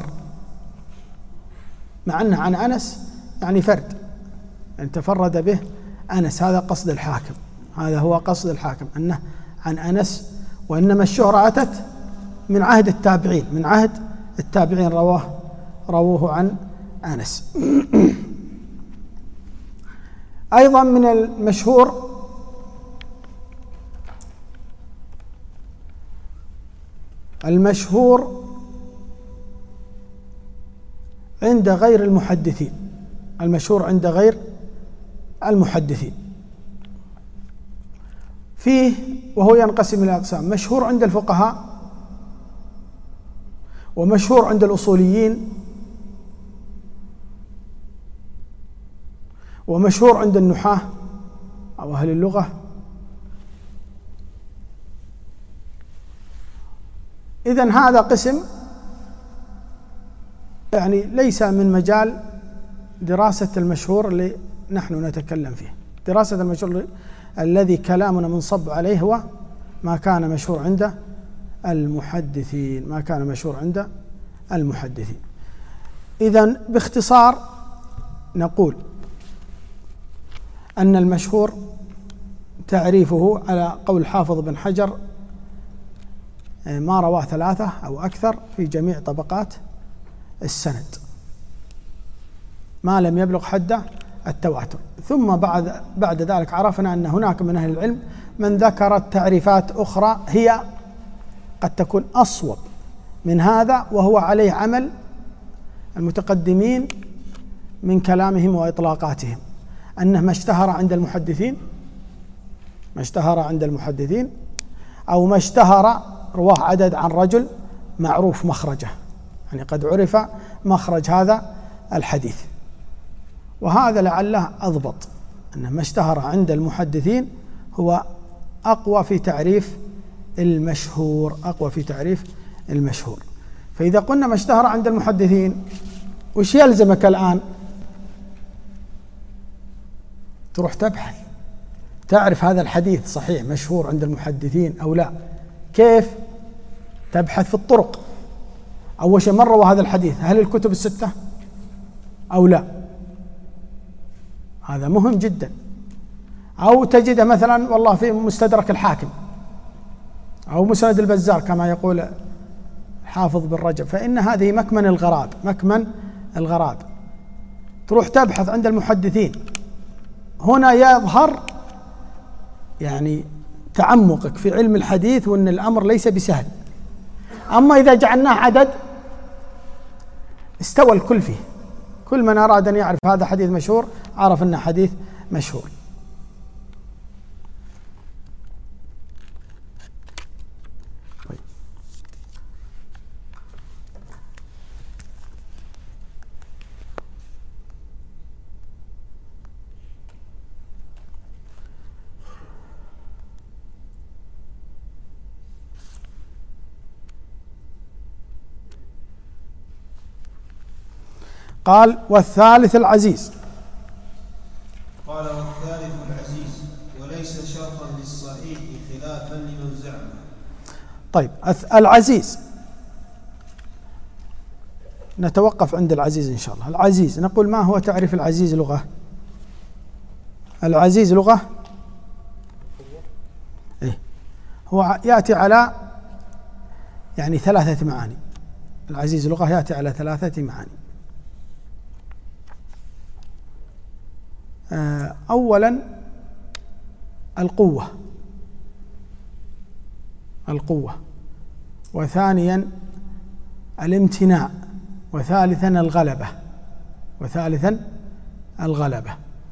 مع أنه عن أنس يعني فرد، يعني تفرد به أنس. هذا قصد الحاكم، هذا هو قصد الحاكم أنه عن أنس، وإنما الشهرة أتت من عهد التابعين، من عهد التابعين رواه رووه عن أنس. أيضا من المشهور المشهور عند غير المحدثين، المشهور عند غير المحدثين فيه، وهو ينقسم إلى أقسام: مشهور عند الفقهاء، ومشهور عند الأصوليين، ومشهور عند النحاة أو أهل اللغة. إذن هذا قسم يعني ليس من مجال دراسة المشهور اللي نحن نتكلم فيه. دراسة المشهور الذي كلامنا منصب عليه هو ما كان مشهور عند المحدثين، ما كان مشهور عند المحدثين. إذن باختصار نقول أن المشهور تعريفه على قول حافظ بن حجر ما رواه ثلاثة أو أكثر في جميع طبقات السند ما لم يبلغ حد التواتر. ثم بعد بعد ذلك عرفنا أن هناك من أهل العلم من ذكرت تعريفات أخرى هي قد تكون أصوب من هذا، وهو عليه عمل المتقدمين من كلامهم وإطلاقاتهم، أنه ما اشتهر عند المحدثين ما اشتهر عند المحدثين أو ما اشتهر رواه عدد عن رجل معروف مخرجه، يعني قد عرف مخرج هذا الحديث. وهذا لعله أضبط، أن ما اشتهر عند المحدثين هو أقوى في تعريف المشهور أقوى في تعريف المشهور. فإذا قلنا ما اشتهر عند المحدثين، وش يلزمك الآن؟ تروح تبحث تعرف هذا الحديث صحيح مشهور عند المحدثين أو لا. كيف؟ تبحث في الطرق. أول شيء من روى هذا الحديث؟ هل الكتب الستة أو لا؟ هذا مهم جدا. أو تجد مثلا والله في مستدرك الحاكم أو مسند البزار كما يقول حافظ بن رجب، فإن هذه مكمن الغراب مكمن الغراب. تروح تبحث عند المحدثين، هنا يظهر يعني تعمقك في علم الحديث، وأن الأمر ليس بسهل. أما إذا جعلناه عدد استوى الكل فيه، كل من أراد أن يعرف هذا حديث مشهور عرف أنه حديث مشهور. قال والثالث العزيز. قال والثالث العزيز وليس شرطا للصحيح خلافا لمن زعم. طيب العزيز نتوقف عند العزيز إن شاء الله. العزيز نقول ما هو تعريف العزيز لغة؟ العزيز لغة إيه؟ هو يأتي على يعني ثلاثة معاني. العزيز لغة يأتي على ثلاثة معاني. أولا القوة القوة وثانيا الامتناع، وثالثا الغلبة وثالثا الغلبة.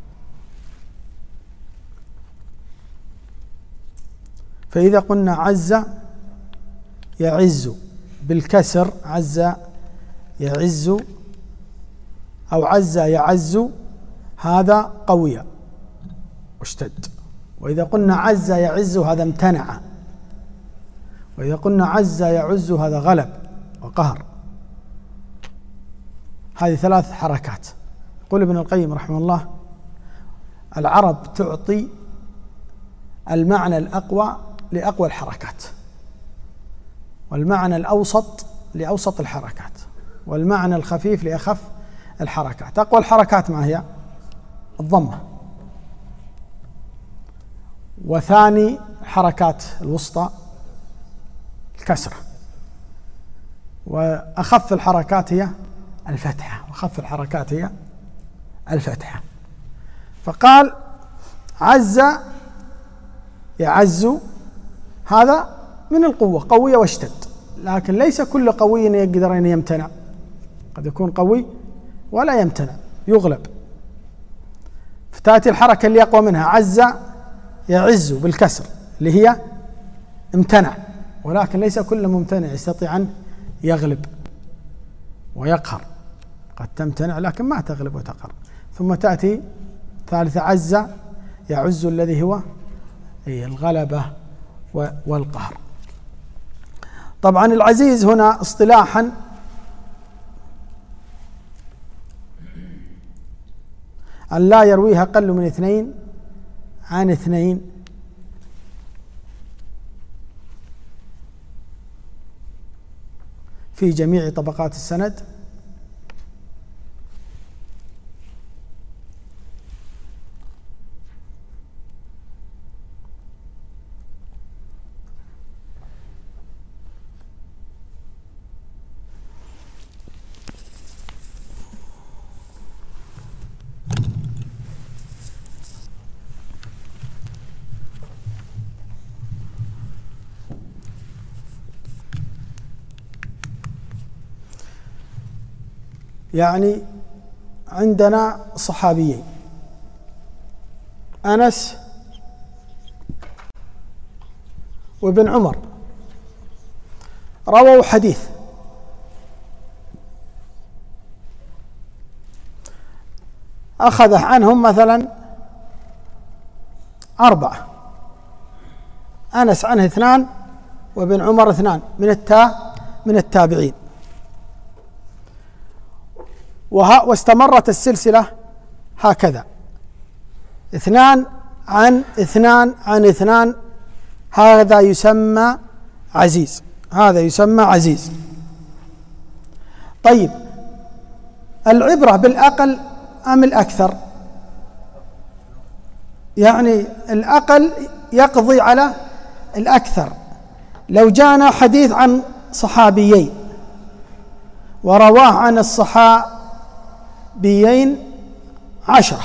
فإذا قلنا عز يعز بالكسر، عز يعز أو عز يعز، هذا قوي واشتد. وإذا قلنا عز يعز هذا امتنع. وإذا قلنا عز يعز هذا غلب وقهر. هذه ثلاث حركات. يقول ابن القيم رحمه الله العرب تعطي المعنى الأقوى لأقوى الحركات، والمعنى الأوسط لأوسط الحركات، والمعنى الخفيف لأخف الحركات. أقوى الحركات ما هي؟ الضمة. وثاني حركات الوسطى الكسرة. وأخف الحركات هي الفتحة. وأخف الحركات هي الفتحة. فقال عز يعز هذا من القوة، قوية واشتد، لكن ليس كل قوي يقدر أن يمتنع، قد يكون قوي ولا يمتنع، يغلب. فتأتي الحركة اللي أقوى منها عز يعز بالكسر اللي هي امتنع، ولكن ليس كل ممتنع يستطيع أن يغلب ويقهر، قد تمتنع لكن ما تغلب وتقهر. ثم تأتي ثالثة عز يعز الذي هو الغلبة والقهر. طبعا العزيز هنا، اصطلاحا أن لا يرويها أقل من اثنين عن اثنين في جميع طبقات السند. يعني عندنا صحابيين أنس وابن عمر رووا حديث، أخذ عنهم مثلا أربعة، أنس عنه اثنان وابن عمر اثنان من التا من التابعين، واستمرت السلسلة هكذا، اثنان عن اثنان عن اثنان، هذا يسمى عزيز، هذا يسمى عزيز. طيب العبرة بالأقل أم الأكثر؟ يعني الأقل يقضي على الأكثر. لو جاءنا حديث عن صحابيين ورواه عن الصحابيين عشرة،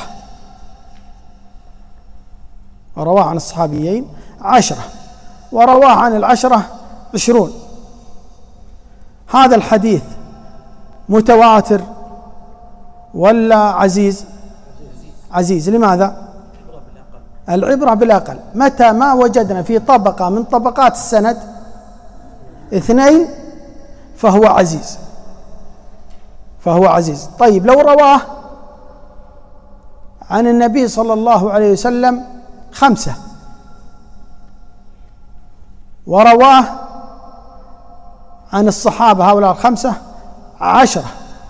ورواه عن الصحابيين عشرة ورواه عن العشرة عشرون، هذا الحديث متواتر ولا عزيز؟ عزيز. لماذا؟ العبرة بالأقل. متى ما وجدنا في طبقة من طبقات السند اثنين فهو عزيز، فهو عزيز. طيب لو رواه عن النبي صلى الله عليه وسلم خمسة ورواه عن الصحابة هؤلاء الخمسة عشرة،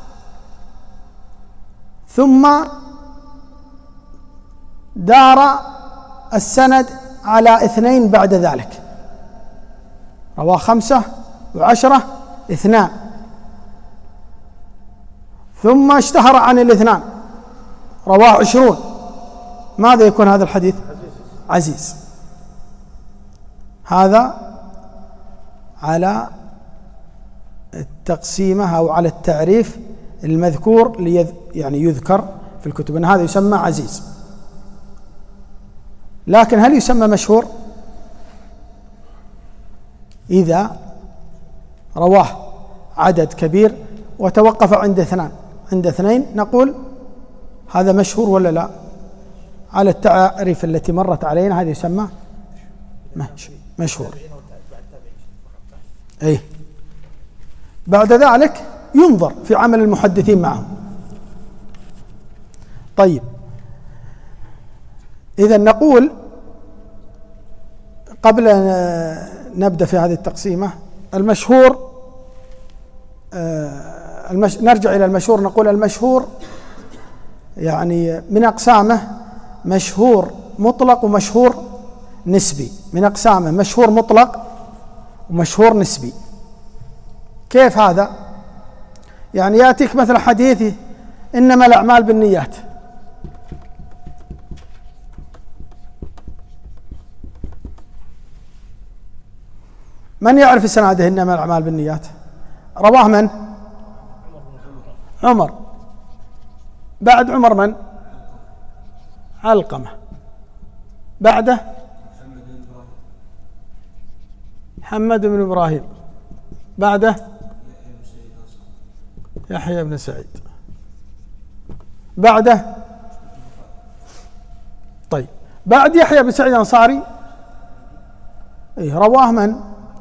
ثم دار السند على اثنين بعد ذلك، رواه خمسة وعشرة اثنان، ثم اشتهر عن الاثنان رواه عشرون، ماذا يكون هذا الحديث؟ عزيز. هذا على التقسيمة أو على التعريف المذكور ليذ يعني يذكر في الكتب أن هذا يسمى عزيز. لكن هل يسمى مشهور؟ إذا رواه عدد كبير وتوقف عند اثنان عند اثنين نقول هذا مشهور ولا لا؟ على التعريف التي مرت علينا هذا يسمى مشهور. أي بعد ذلك ينظر في عمل المحدثين معهم. طيب إذا نقول قبل أن نبدأ في هذه التقسيمة المشهور، المش... نرجع إلى المشهور، نقول المشهور يعني من أقسامه مشهور مطلق ومشهور نسبي. من أقسامه مشهور مطلق ومشهور نسبي. كيف هذا؟ يعني يأتيك مثل حديثي إنما الأعمال بالنيات، من يعرف سناده إنما الأعمال بالنيات؟ رواه من؟ عمر. بعد عمر من؟ علقمة. بعده محمد بن إبراهيم. بعده يحيى بن سعيد. بعده طيب بعد يحيى بن سعيد الأنصاري إيه رواه من؟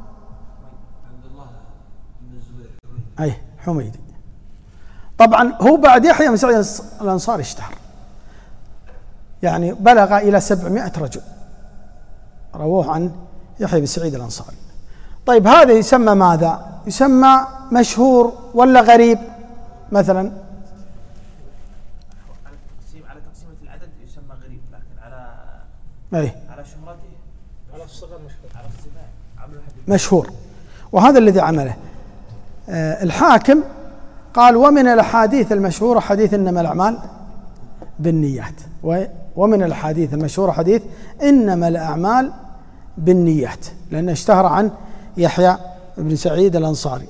أي حميدي. طبعا هو بعد يحيى بن سعيد الأنصاري اشتهر، يعني بلغ إلى سبعمائة رجل رووه عن يحيى بن سعيد الأنصاري. طيب هذا يسمى ماذا؟ يسمى مشهور ولا غريب؟ مثلا على تقسيمة العدد يسمى غريب، لكن على أي على شهرته على الصغر مشهور، على الصفات عملوا حد مشهور. وهذا الذي عمله آه الحاكم، قال ومن الأحاديث المشهورة حديث إنما الأعمال بالنيات، ومن الأحاديث المشهورة حديث إنما الأعمال بالنيات، لأنه اشتهر عن يحيى بن سعيد الأنصاري.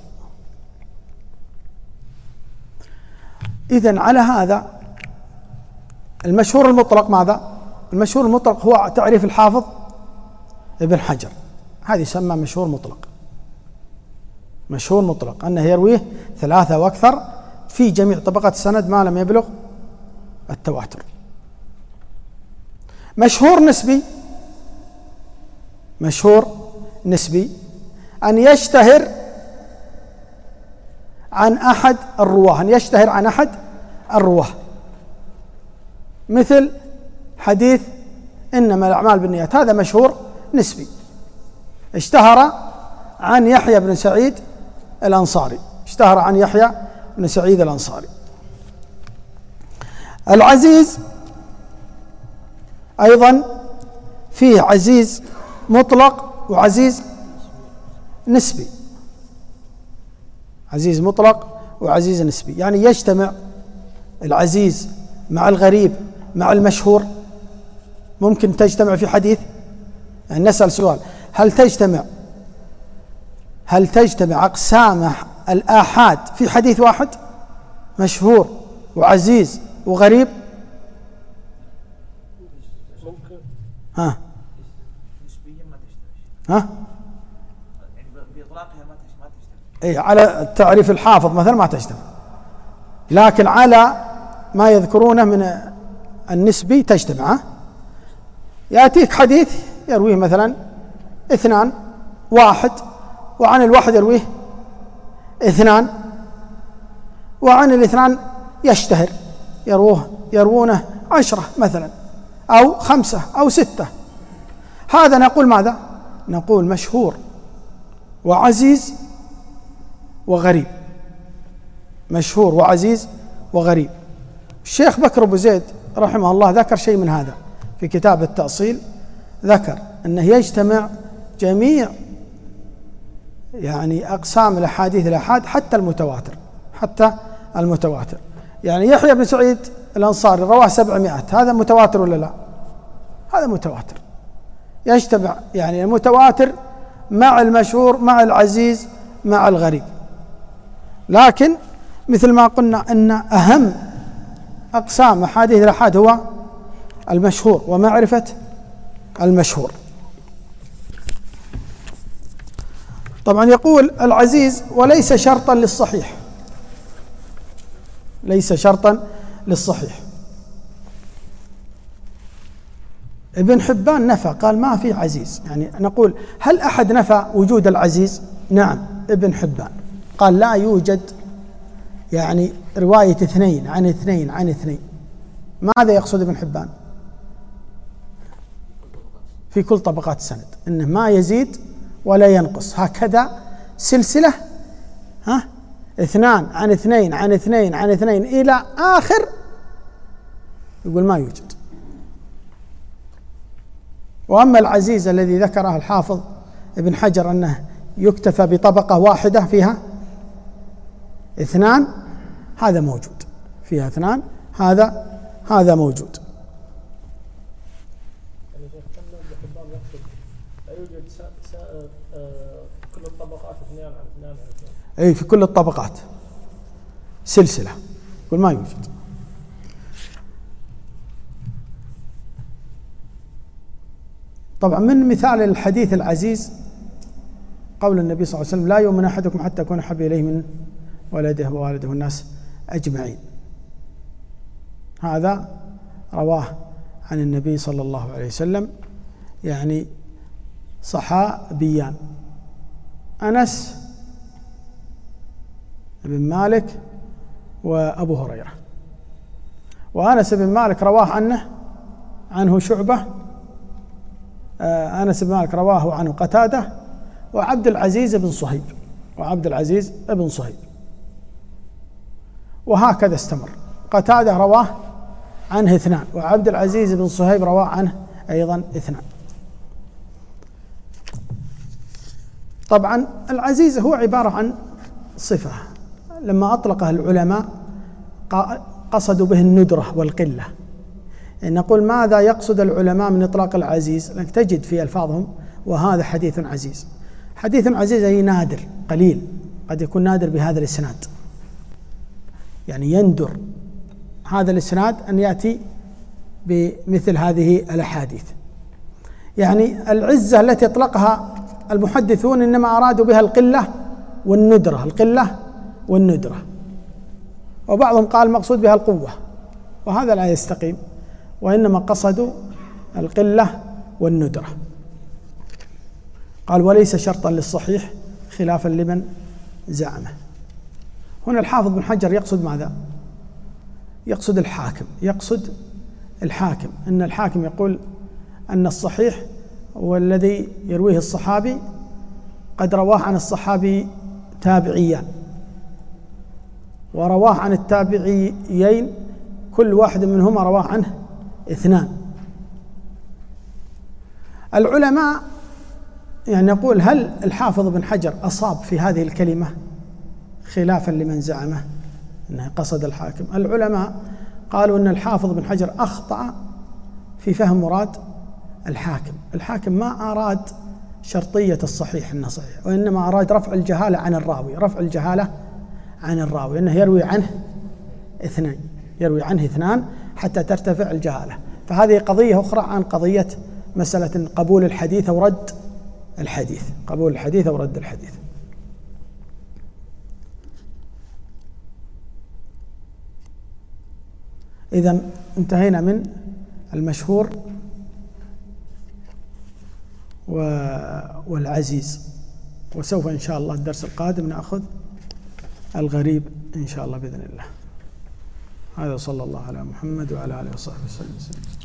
إذن على هذا المشهور المطلق ماذا؟ المشهور المطلق هو تعريف الحافظ ابن حجر، هذا يسمى مشهور مطلق. مشهور مطلق أنه يرويه ثلاثة وأكثر في جميع طبقات السند ما لم يبلغ التواتر. مشهور نسبي، مشهور نسبي أن يشتهر عن أحد الرواه، أن يشتهر عن أحد الرواه، مثل حديث إنما الأعمال بالنيات، هذا مشهور نسبي اشتهر عن يحيى بن سعيد الأنصاري، اشتهر عن يحيى بن سعيد الأنصاري. العزيز أيضا فيه عزيز مطلق وعزيز نسبي، عزيز مطلق وعزيز نسبي، يعني يجتمع العزيز مع الغريب مع المشهور، ممكن تجتمع في حديث. يعني نسأل سؤال، هل تجتمع هل تجتمع أقسام الآحاد في حديث واحد؟ مشهور وعزيز وغريب؟ ممكن. ها نسبيا ما تشتغل، ها يعني بإطلاقها ما تشتغل ما تشتغل اي على التعريف الحافظ مثلا ما تجتمع، لكن على ما يذكرونه من النسبي تجتمع. يأتيك حديث يرويه مثلا اثنان واحد، وعن الواحد يرويه اثنان، وعن الاثنان يشتهر يروه يروونه عشرة مثلا أو خمسة أو ستة، هذا نقول ماذا؟ نقول مشهور وعزيز وغريب، مشهور وعزيز وغريب. الشيخ بكر أبو زيد رحمه الله ذكر شيء من هذا في كتاب التأصيل، ذكر أنه يجتمع جميع يعني أقسام الأحاديث الآحاد حتى المتواتر، حتى المتواتر. يعني يحيى بن سعيد الأنصاري رواه سبعمائة، هذا متواتر ولا لا؟ هذا متواتر، يجتمع يعني المتواتر مع المشهور مع العزيز مع الغريب. لكن مثل ما قلنا أن أهم أقسام أحاديث الآحاد هو المشهور ومعرفة المشهور. طبعا يقول العزيز وليس شرطا للصحيح، ليس شرطا للصحيح. ابن حبان نفى، قال ما في عزيز. يعني نقول هل أحد نفى وجود العزيز؟ نعم ابن حبان قال لا يوجد يعني رواية اثنين عن اثنين عن اثنين. ماذا يقصد ابن حبان؟ في كل طبقات السند، إنه ما يزيد ولا ينقص، هكذا سلسلة، ها اثنان عن اثنين عن اثنين عن اثنين إلى آخر، يقول ما يوجد. وأما العزيز الذي ذكره الحافظ ابن حجر أنه يكتفى بطبقة واحدة فيها اثنان، هذا موجود، فيها اثنان، هذا هذا موجود. يعني شيخ كم ابن حبان يقصد لا يوجد س- س- آه، كل الطبقات اثنان عن اثنان عن اثنان. أي في كل الطبقات سلسلة، يقول ما يوجد. طبعا من مثال الحديث العزيز قول النبي صلى الله عليه وسلم لا يؤمن أحدكم حتى يكون أحب إليه من ولده ووالده والناس أجمعين، هذا رواه عن النبي صلى الله عليه وسلم يعني صحابيان، أنس بن مالك وأبو هريرة. وأنس بن مالك رواه عنه عنه شعبة، أنس بن مالك رواه عنه قتادة وعبد العزيز بن صهيب وعبد العزيز بن صهيب، وهكذا استمر. قتادة رواه عنه اثنان، وعبد العزيز بن صهيب رواه عنه أيضا اثنان. طبعا العزيز هو عبارة عن صفة لما أطلقها العلماء قصدوا به الندرة والقلة. يعني نقول ماذا يقصد العلماء من إطلاق العزيز؟ لأنك تجد في ألفاظهم وهذا حديث عزيز. حديث عزيز أي نادر قليل، قد يكون نادر بهذا الإسناد، يعني يندر هذا الإسناد أن يأتي بمثل هذه الأحاديث. يعني العزة التي أطلقها المحدثون إنما أرادوا بها القلة والندرة، القلة والندرة، وبعضهم قال مقصود بها القوة، وهذا لا يستقيم، وإنما قصدوا القلة والندرة. قال وليس شرطا للصحيح خلافا لمن زعمه. هنا الحافظ بن حجر يقصد ماذا؟ يقصد الحاكم، يقصد الحاكم أن الحاكم يقول أن الصحيح هو الذي يرويه الصحابي قد رواه عن الصحابي تابعيان، ورواه عن التابعيين كل واحد منهما رواه عنه اثنان. العلماء يعني يقول هل الحافظ بن حجر أصاب في هذه الكلمة خلافا لمن زعمه أنه قصد الحاكم؟ العلماء قالوا أن الحافظ بن حجر أخطأ في فهم مراد الحاكم. الحاكم ما أراد شرطية الصحيح أنه صحيح، وإنما أراد رفع الجهالة عن الراوي، رفع الجهالة عن الراوي، أنه يروي عنه اثنين، يروي عنه اثنان حتى ترتفع الجهالة. فهذه قضية أخرى عن قضية مسألة قبول الحديث أو رد الحديث، قبول الحديث أو رد الحديث. إذن انتهينا من المشهور والعزيز، وسوف إن شاء الله الدرس القادم نأخذ الغريب إن شاء الله بإذن الله. هذا صلى الله على محمد وعلى آله وصحبه وسلم.